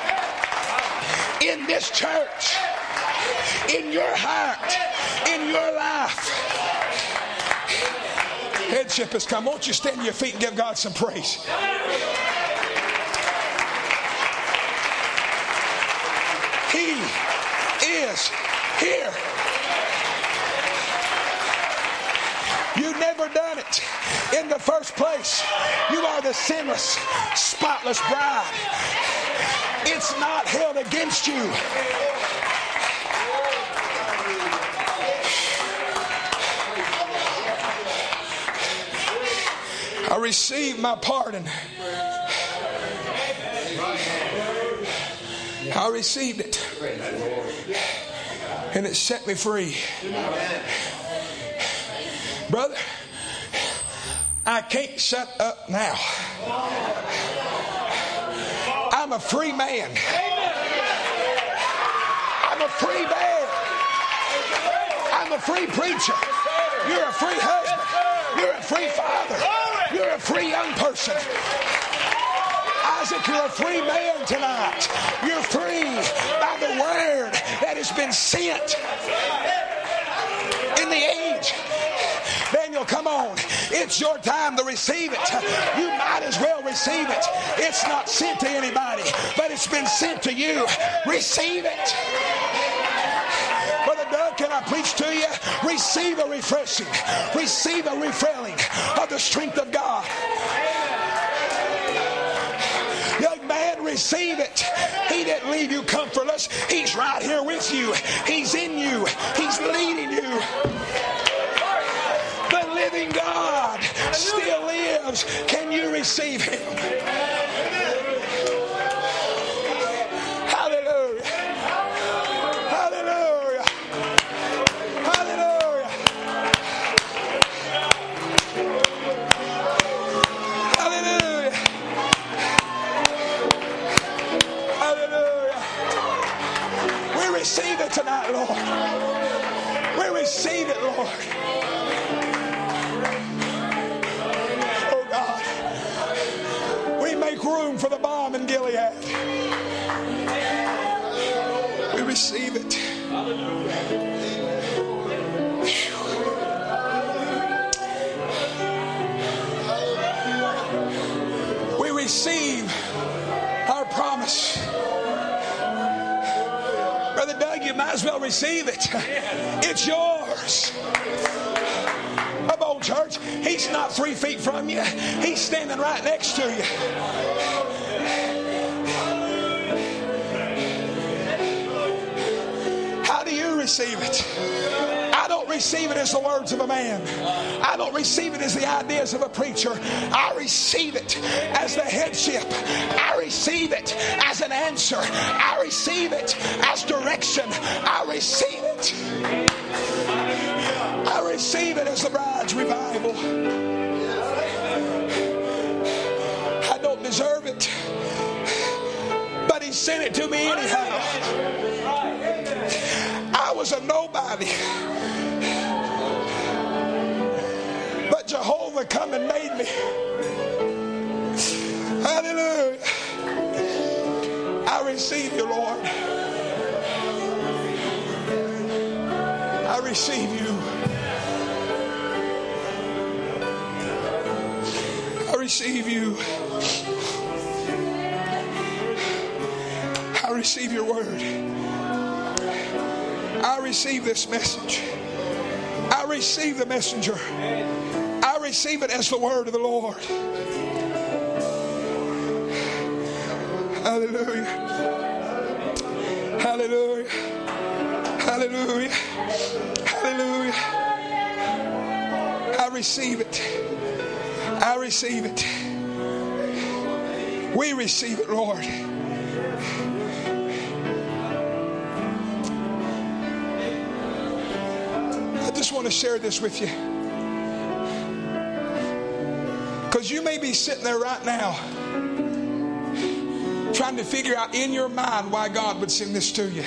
in this church, in your heart, in your life. Headship has come. Won't you stand to your feet and give God some praise? He is here. You've never done it in the first place. You are the sinless, spotless bride. It's not held against you. I received my pardon. I received it. And it set me free. Brother, I can't shut up now. I'm a free man. I'm a free man. I'm a free preacher. You're a free husband. You're a free father. You're a free young person. Isaac, you're a free man tonight. You're free by the word that has been sent in the age. Daniel, come on. It's your time to receive it. You might as well receive it. It's not sent to anybody, but it's been sent to you. Receive it. Brother Doug, can I preach to you? Receive a refreshing. Receive a refilling of the strength of God. Young man, receive it. He didn't leave you comfortless. He's right here with you. He's in you. He's leading you. The living God still lives. Can you receive him? Hallelujah. Hallelujah. Hallelujah. Hallelujah. Hallelujah. We receive it tonight, Lord. We receive it, Lord. Make room for the balm in Gilead. We receive it. We receive our promise. Brother Doug, you might as well receive it. It's yours. Old church, he's not 3 feet from you. He's standing right next to you. How do you receive it? I don't receive it as the words of a man. I don't receive it as the ideas of a preacher. I receive it as the headship. I receive it as an answer. I receive it as direction. I receive it. I receive it as the bride's revival. I don't deserve it, but he sent it to me anyhow. I was a nobody, but Jehovah come and made me. Hallelujah. I receive you, Lord. I receive you. I receive you. I receive your word. I receive this message. I receive the messenger. I receive it as the word of the Lord. Hallelujah. Hallelujah. Hallelujah. Hallelujah. I receive it. I receive it. We receive it, Lord. just want to share this with you. Because you may be sitting there right now trying to figure out in your mind why God would send this to you.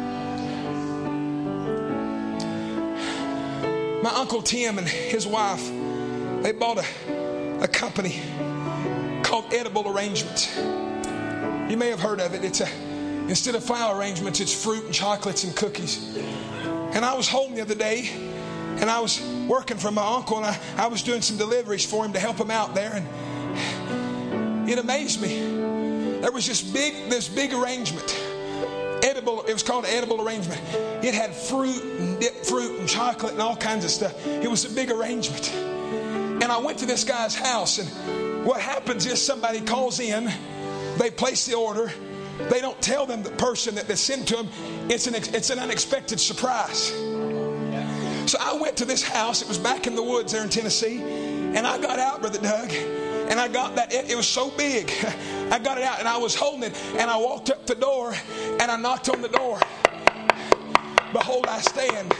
My Uncle Tim and his wife, they bought a company called Edible Arrangements. You may have heard of it. Instead of flower arrangements, it's fruit and chocolates and cookies. And I was home the other day, and I was working for my uncle, and I was doing some deliveries for him to help him out there. And it amazed me. There was this big arrangement. It was called an edible arrangement. It had fruit and dipped fruit and chocolate and all kinds of stuff. It was a big arrangement. And I went to this guy's house, and what happens is somebody calls in, they place the order, they don't tell them the person that they sent to them. It's an unexpected surprise. So I went to this house. It was back in the woods there in Tennessee, and I got out, Brother Doug, and I got that. It was so big. I got it out, and I was holding it, and I walked up the door, and I knocked on the door. Behold, I stand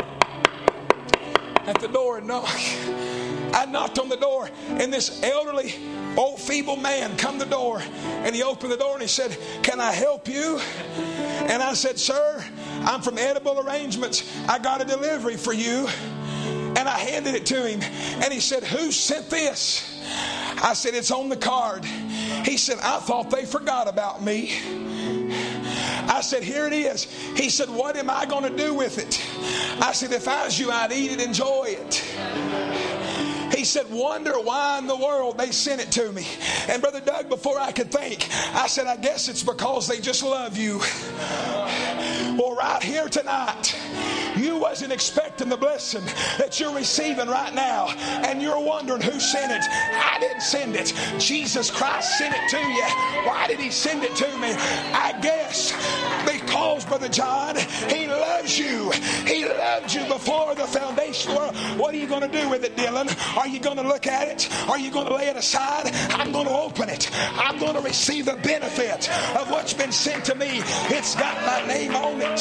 at the door and knock. I knocked on the door, and this elderly, old, feeble man come the door, and he opened the door, and he said, "Can I help you?" And I said, "Sir, I'm from Edible Arrangements. I got a delivery for you." And I handed it to him, and he said, "Who sent this?" I said, "It's on the card." He said, "I thought they forgot about me." I said, "Here it is." He said, "What am I going to do with it?" I said, "If I was you, I'd eat it, enjoy it." He said, "Wonder why in the world they sent it to me." And Brother Doug, before I could think, I said, "I guess it's because they just love you." Well, right here tonight, you wasn't expecting the blessing that you're receiving right now, and you're wondering who sent it. I didn't send it. Jesus Christ sent it to you. Why did he send it to me? I guess because, Brother John, he loves you. He loved you before the foundation of the world. What are you going to do with it, Dylan? Are you going to look at it? Are you going to lay it aside? I'm going to open it. I'm going to receive the benefit of what's been sent to me. It's got my name on it.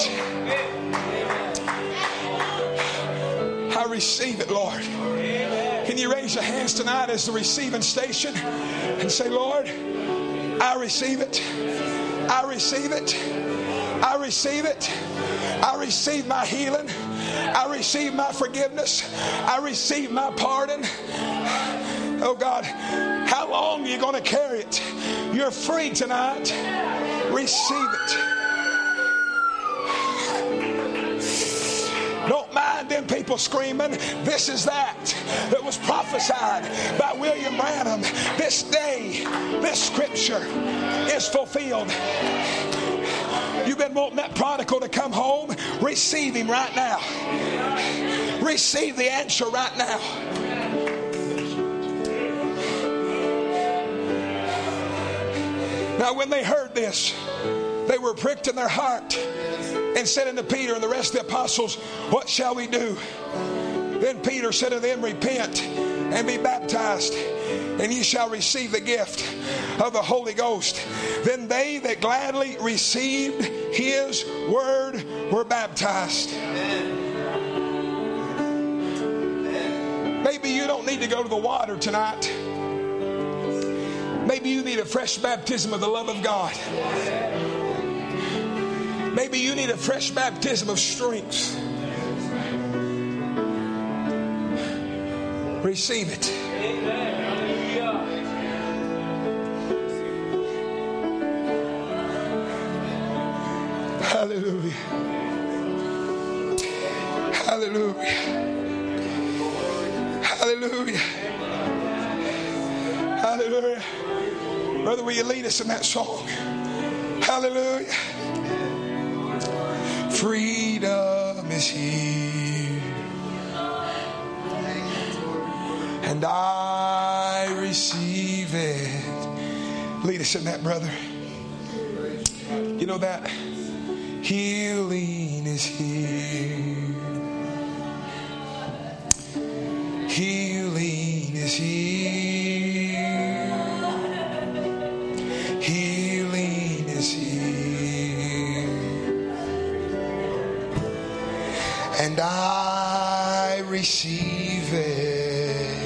I receive it, Lord. Can you raise your hands tonight as the receiving station and say, "Lord, I receive it. I receive it. I receive it. I receive my healing. I receive my forgiveness. I receive my pardon." Oh God, how long are you going to carry it? You're free tonight. Receive it. Don't mind them people screaming. This is that was prophesied by William Branham. This day, this scripture is fulfilled. You've been wanting that prodigal to come home. Receive him right now. Receive the answer right now. Now, when they heard this, they were pricked in their heart and said unto Peter and the rest of the apostles, "What shall we do?" Then Peter said to them, "Repent and be baptized, and ye shall receive the gift of the Holy Ghost." Then they that gladly received his word were baptized. Maybe you don't need to go to the water tonight. Maybe you need a fresh baptism of the love of God. Maybe you need a fresh baptism of strength. Receive it. Hallelujah. Hallelujah. Hallelujah. Hallelujah. Brother, will you lead us in that song? Hallelujah. Freedom is here, and I receive it. Lead us in that, brother. You know that? Healing is here. Healing is here. Healing is here. And I receive it.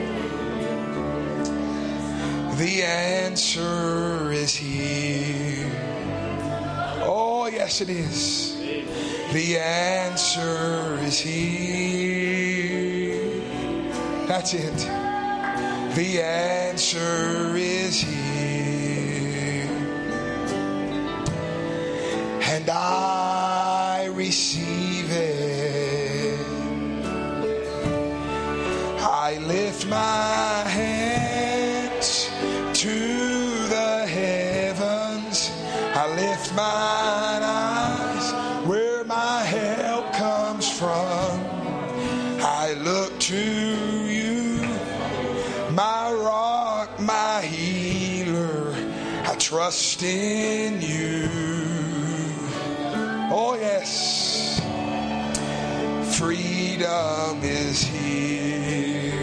The answer is here. Oh, yes, it is. The answer is here. That's it. The answer is here. And I receive it. I lift my hands to the heavens. I lift mine eyes where my help comes from. I look to you, my rock, my healer. I trust in you. Oh yes, freedom is here.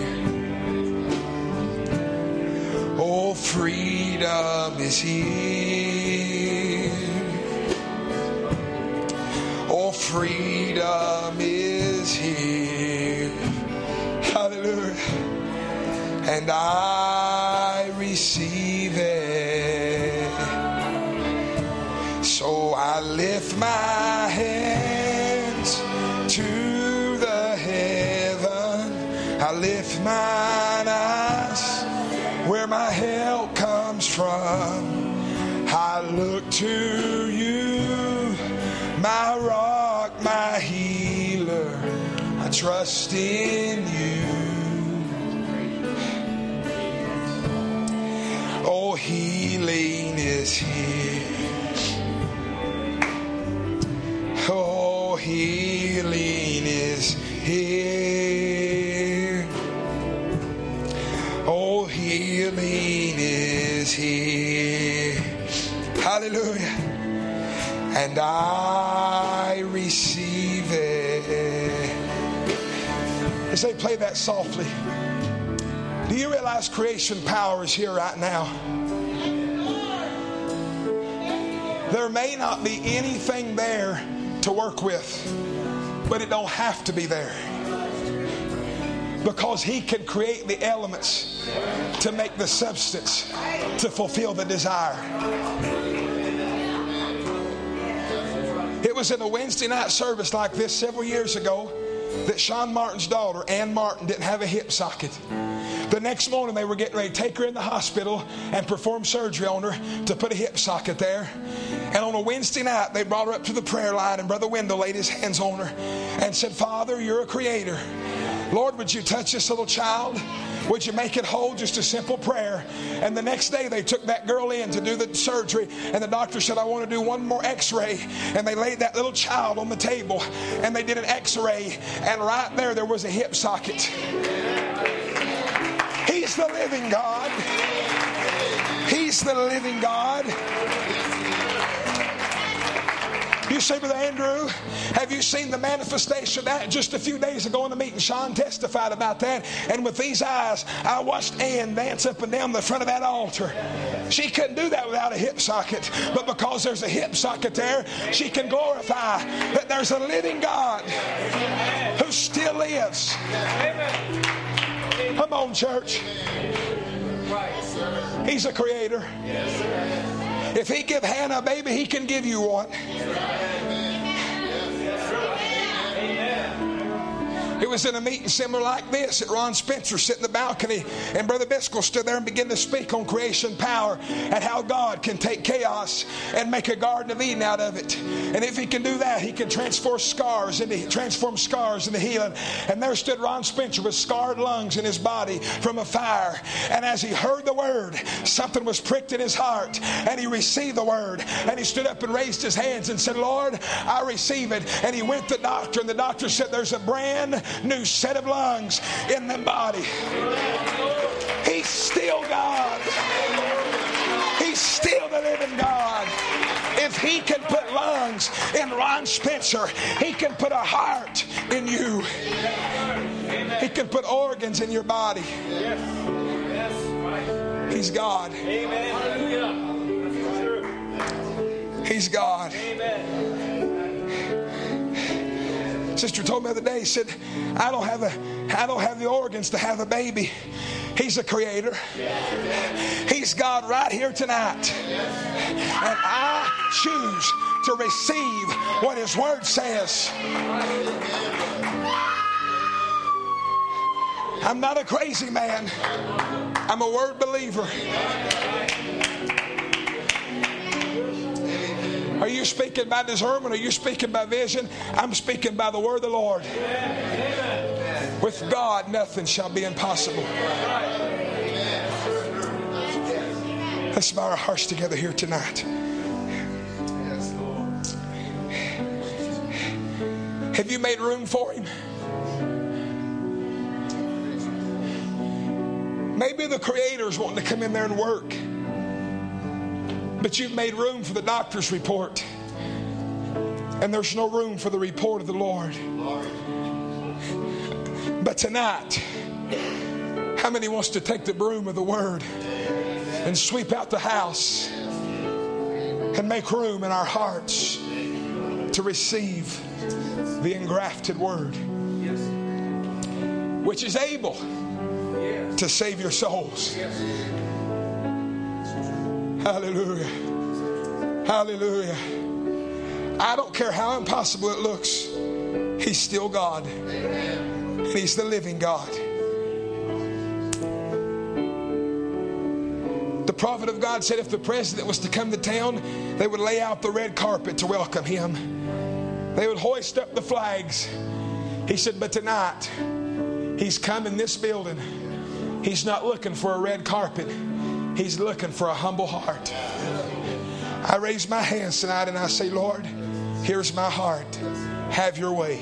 Oh, freedom is here. Oh, freedom is here. Hallelujah. And I receive it. So I lift my hands to the heaven. I lift mine eyes where my help comes from. I look to you, my rock, my healer. I trust in you. Oh, healing is here. Oh, healing is here. Oh, healing is here. Hallelujah. And I receive it. As they play that softly, do you realize creation power is here right now? There may not be anything there to work with, but it don't have to be there, because He can create the elements to make the substance to fulfill the desire. It was in a Wednesday night service like this several years ago that Sean Martin's daughter, Ann Martin, didn't have a hip socket. The next morning they were getting ready to take her in the hospital and perform surgery on her to put a hip socket there. And on a Wednesday night they brought her up to the prayer line, and Brother Wendell laid his hands on her and said, Father, you're a creator. Lord, would you touch this little child? Would you make it whole? Just a simple prayer. And the next day they took that girl in to do the surgery, and the doctor said, I want to do one more x-ray. And they laid that little child on the table and they did an x-ray, and right there was a hip socket. He's the living God. He's the living God. You say, Brother Andrew, have you seen the manifestation of that? Just a few days ago in the meeting, Sean testified about that. And with these eyes, I watched Ann dance up and down the front of that altar. She couldn't do that without a hip socket. But because there's a hip socket there, she can glorify that there's a living God who still lives. Come on, church. He's a creator. If He give Hannah a baby, He can give you one. It was in a meeting similar like this that Ron Spencer sat in the balcony, and Brother Biscoe stood there and began to speak on creation power and how God can take chaos and make a Garden of Eden out of it. And if He can do that, He can transform scars into healing. And there stood Ron Spencer with scarred lungs in his body from a fire. And as he heard the word, something was pricked in his heart, and he received the word. And he stood up and raised his hands and said, Lord, I receive it. And he went to the doctor, and the doctor said, there's a brand new set of lungs in the body. He's still God. He's still the living God. If He can put lungs in Ron Spencer, He can put a heart in you. He can put organs in your body. He's God. He's God. Sister told me the other day, said, I don't have the organs to have a baby. He's a creator. He's God right here tonight. And I choose to receive what His Word says. I'm not a crazy man. I'm a Word believer. Are you speaking by discernment? Are you speaking by vision? I'm speaking by the word of the Lord. With God, nothing shall be impossible. Let's bow our hearts together here tonight. Have you made room for Him? Maybe the Creator's wanting to come in there and work, but you've made room for the doctor's report, and there's no room for the report of the Lord. But tonight, how many wants to take the broom of the Word and sweep out the house and make room in our hearts to receive the engrafted Word, which is able to save your souls? Hallelujah. Hallelujah. I don't care how impossible it looks. He's still God. And He's the living God. The prophet of God said if the president was to come to town, they would lay out the red carpet to welcome him. They would hoist up the flags. He said, but tonight, He's come in this building. He's not looking for a red carpet. He's looking for a humble heart. I raise my hands tonight and I say, Lord, here's my heart. Have your way.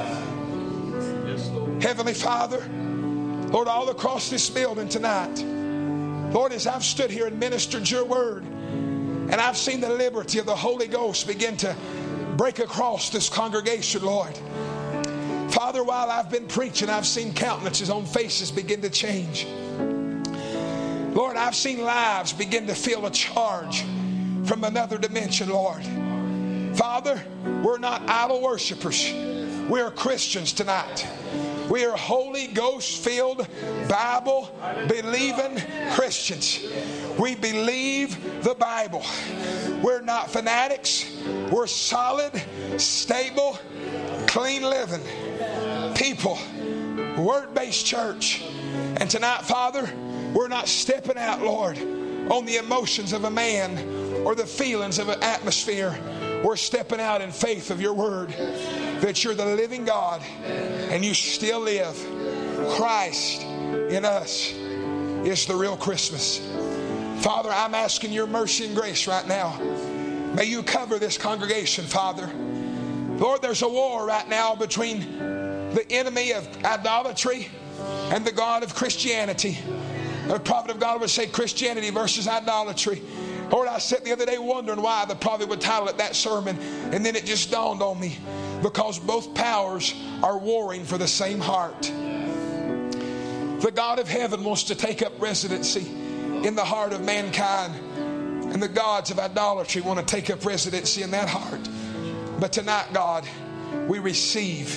Heavenly Father, Lord, all across this building tonight, Lord, as I've stood here and ministered your word, and I've seen the liberty of the Holy Ghost begin to break across this congregation, Lord. Father, while I've been preaching, I've seen countenances on faces begin to change. Lord, I've seen lives begin to feel a charge from another dimension, Lord. Father, we're not idol worshipers. We are Christians tonight. We are Holy Ghost-filled, Bible-believing Christians. We believe the Bible. We're not fanatics. We're solid, stable, clean living people. Word-based church. And tonight, Father, we're not stepping out, Lord, on the emotions of a man or the feelings of an atmosphere. We're stepping out in faith of your word, that you're the living God and you still live. Christ in us is the real Christmas. Father, I'm asking your mercy and grace right now. May you cover this congregation, Father. Lord, there's a war right now between the enemy of idolatry and the God of Christianity. The prophet of God would say Christianity versus idolatry. Lord, I sat the other day wondering why the prophet would title it that sermon, and then it just dawned on me. Because both powers are warring for the same heart. The God of heaven wants to take up residency in the heart of mankind, and the gods of idolatry want to take up residency in that heart. But tonight, God, we receive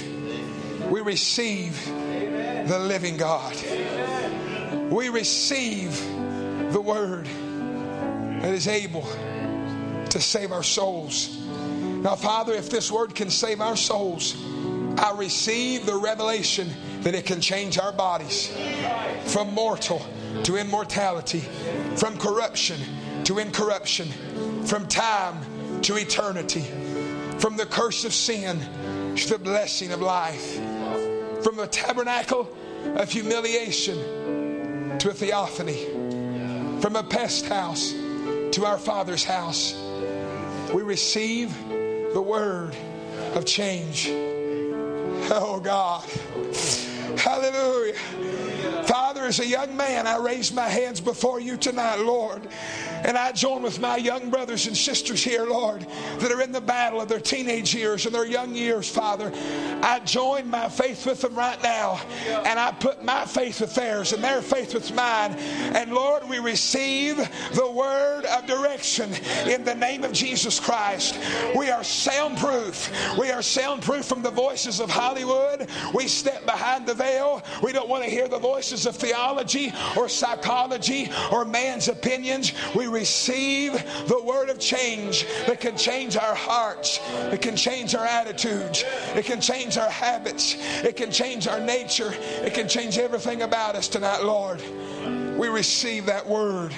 the living God. We receive the word that is able to save our souls. Now, Father, if this word can save our souls, I receive the revelation that it can change our bodies from mortal to immortality, from corruption to incorruption, from time to eternity, from the curse of sin to the blessing of life, from the tabernacle of humiliation to a theophany, from a pest house to our Father's house. We receive the word of change. Oh God. Hallelujah. Father, as a young man, I raise my hands before you tonight, Lord. And I join with my young brothers and sisters here, Lord, that are in the battle of their teenage years and their young years, Father. I join my faith with them right now. And I put my faith with theirs and their faith with mine. And Lord, we receive the word of direction in the name of Jesus Christ. We are soundproof. We are soundproof from the voices of Hollywood. We step behind the veil. We don't want to hear the voices of theology or psychology or man's opinions. We receive the word of change that can change our hearts. It can change our attitudes. It can change our habits. It can change our nature. It can change everything about us tonight, Lord. We receive that word.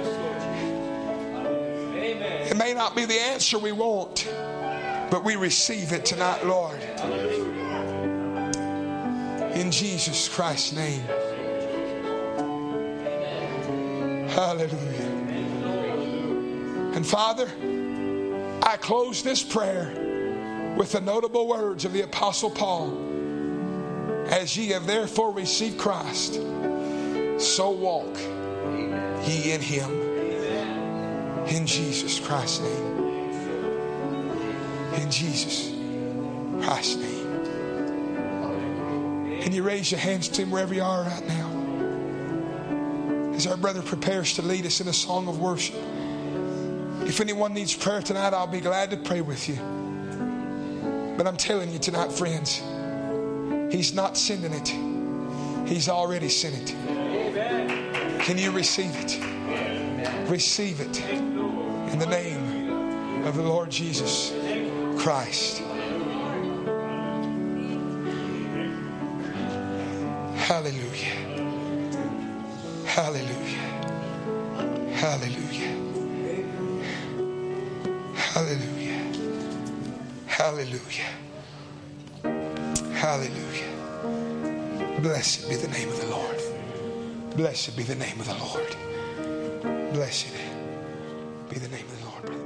It may not be the answer we want, but we receive it tonight, Lord. In Jesus Christ's name. Hallelujah. And Father, I close this prayer with the notable words of the Apostle Paul. As ye have therefore received Christ, so walk ye in him. In Jesus Christ's name. In Jesus Christ's name. Can you raise your hands to him wherever you are right now? As our brother prepares to lead us in a song of worship. If anyone needs prayer tonight, I'll be glad to pray with you. But I'm telling you tonight, friends, he's not sending it. He's already sent it. Can you receive it? Receive it in the name of the Lord Jesus Christ. Hallelujah. Hallelujah. Hallelujah. Hallelujah. Hallelujah. Hallelujah. Blessed be the name of the Lord. Blessed be the name of the Lord. Blessed be the name of the Lord, brother.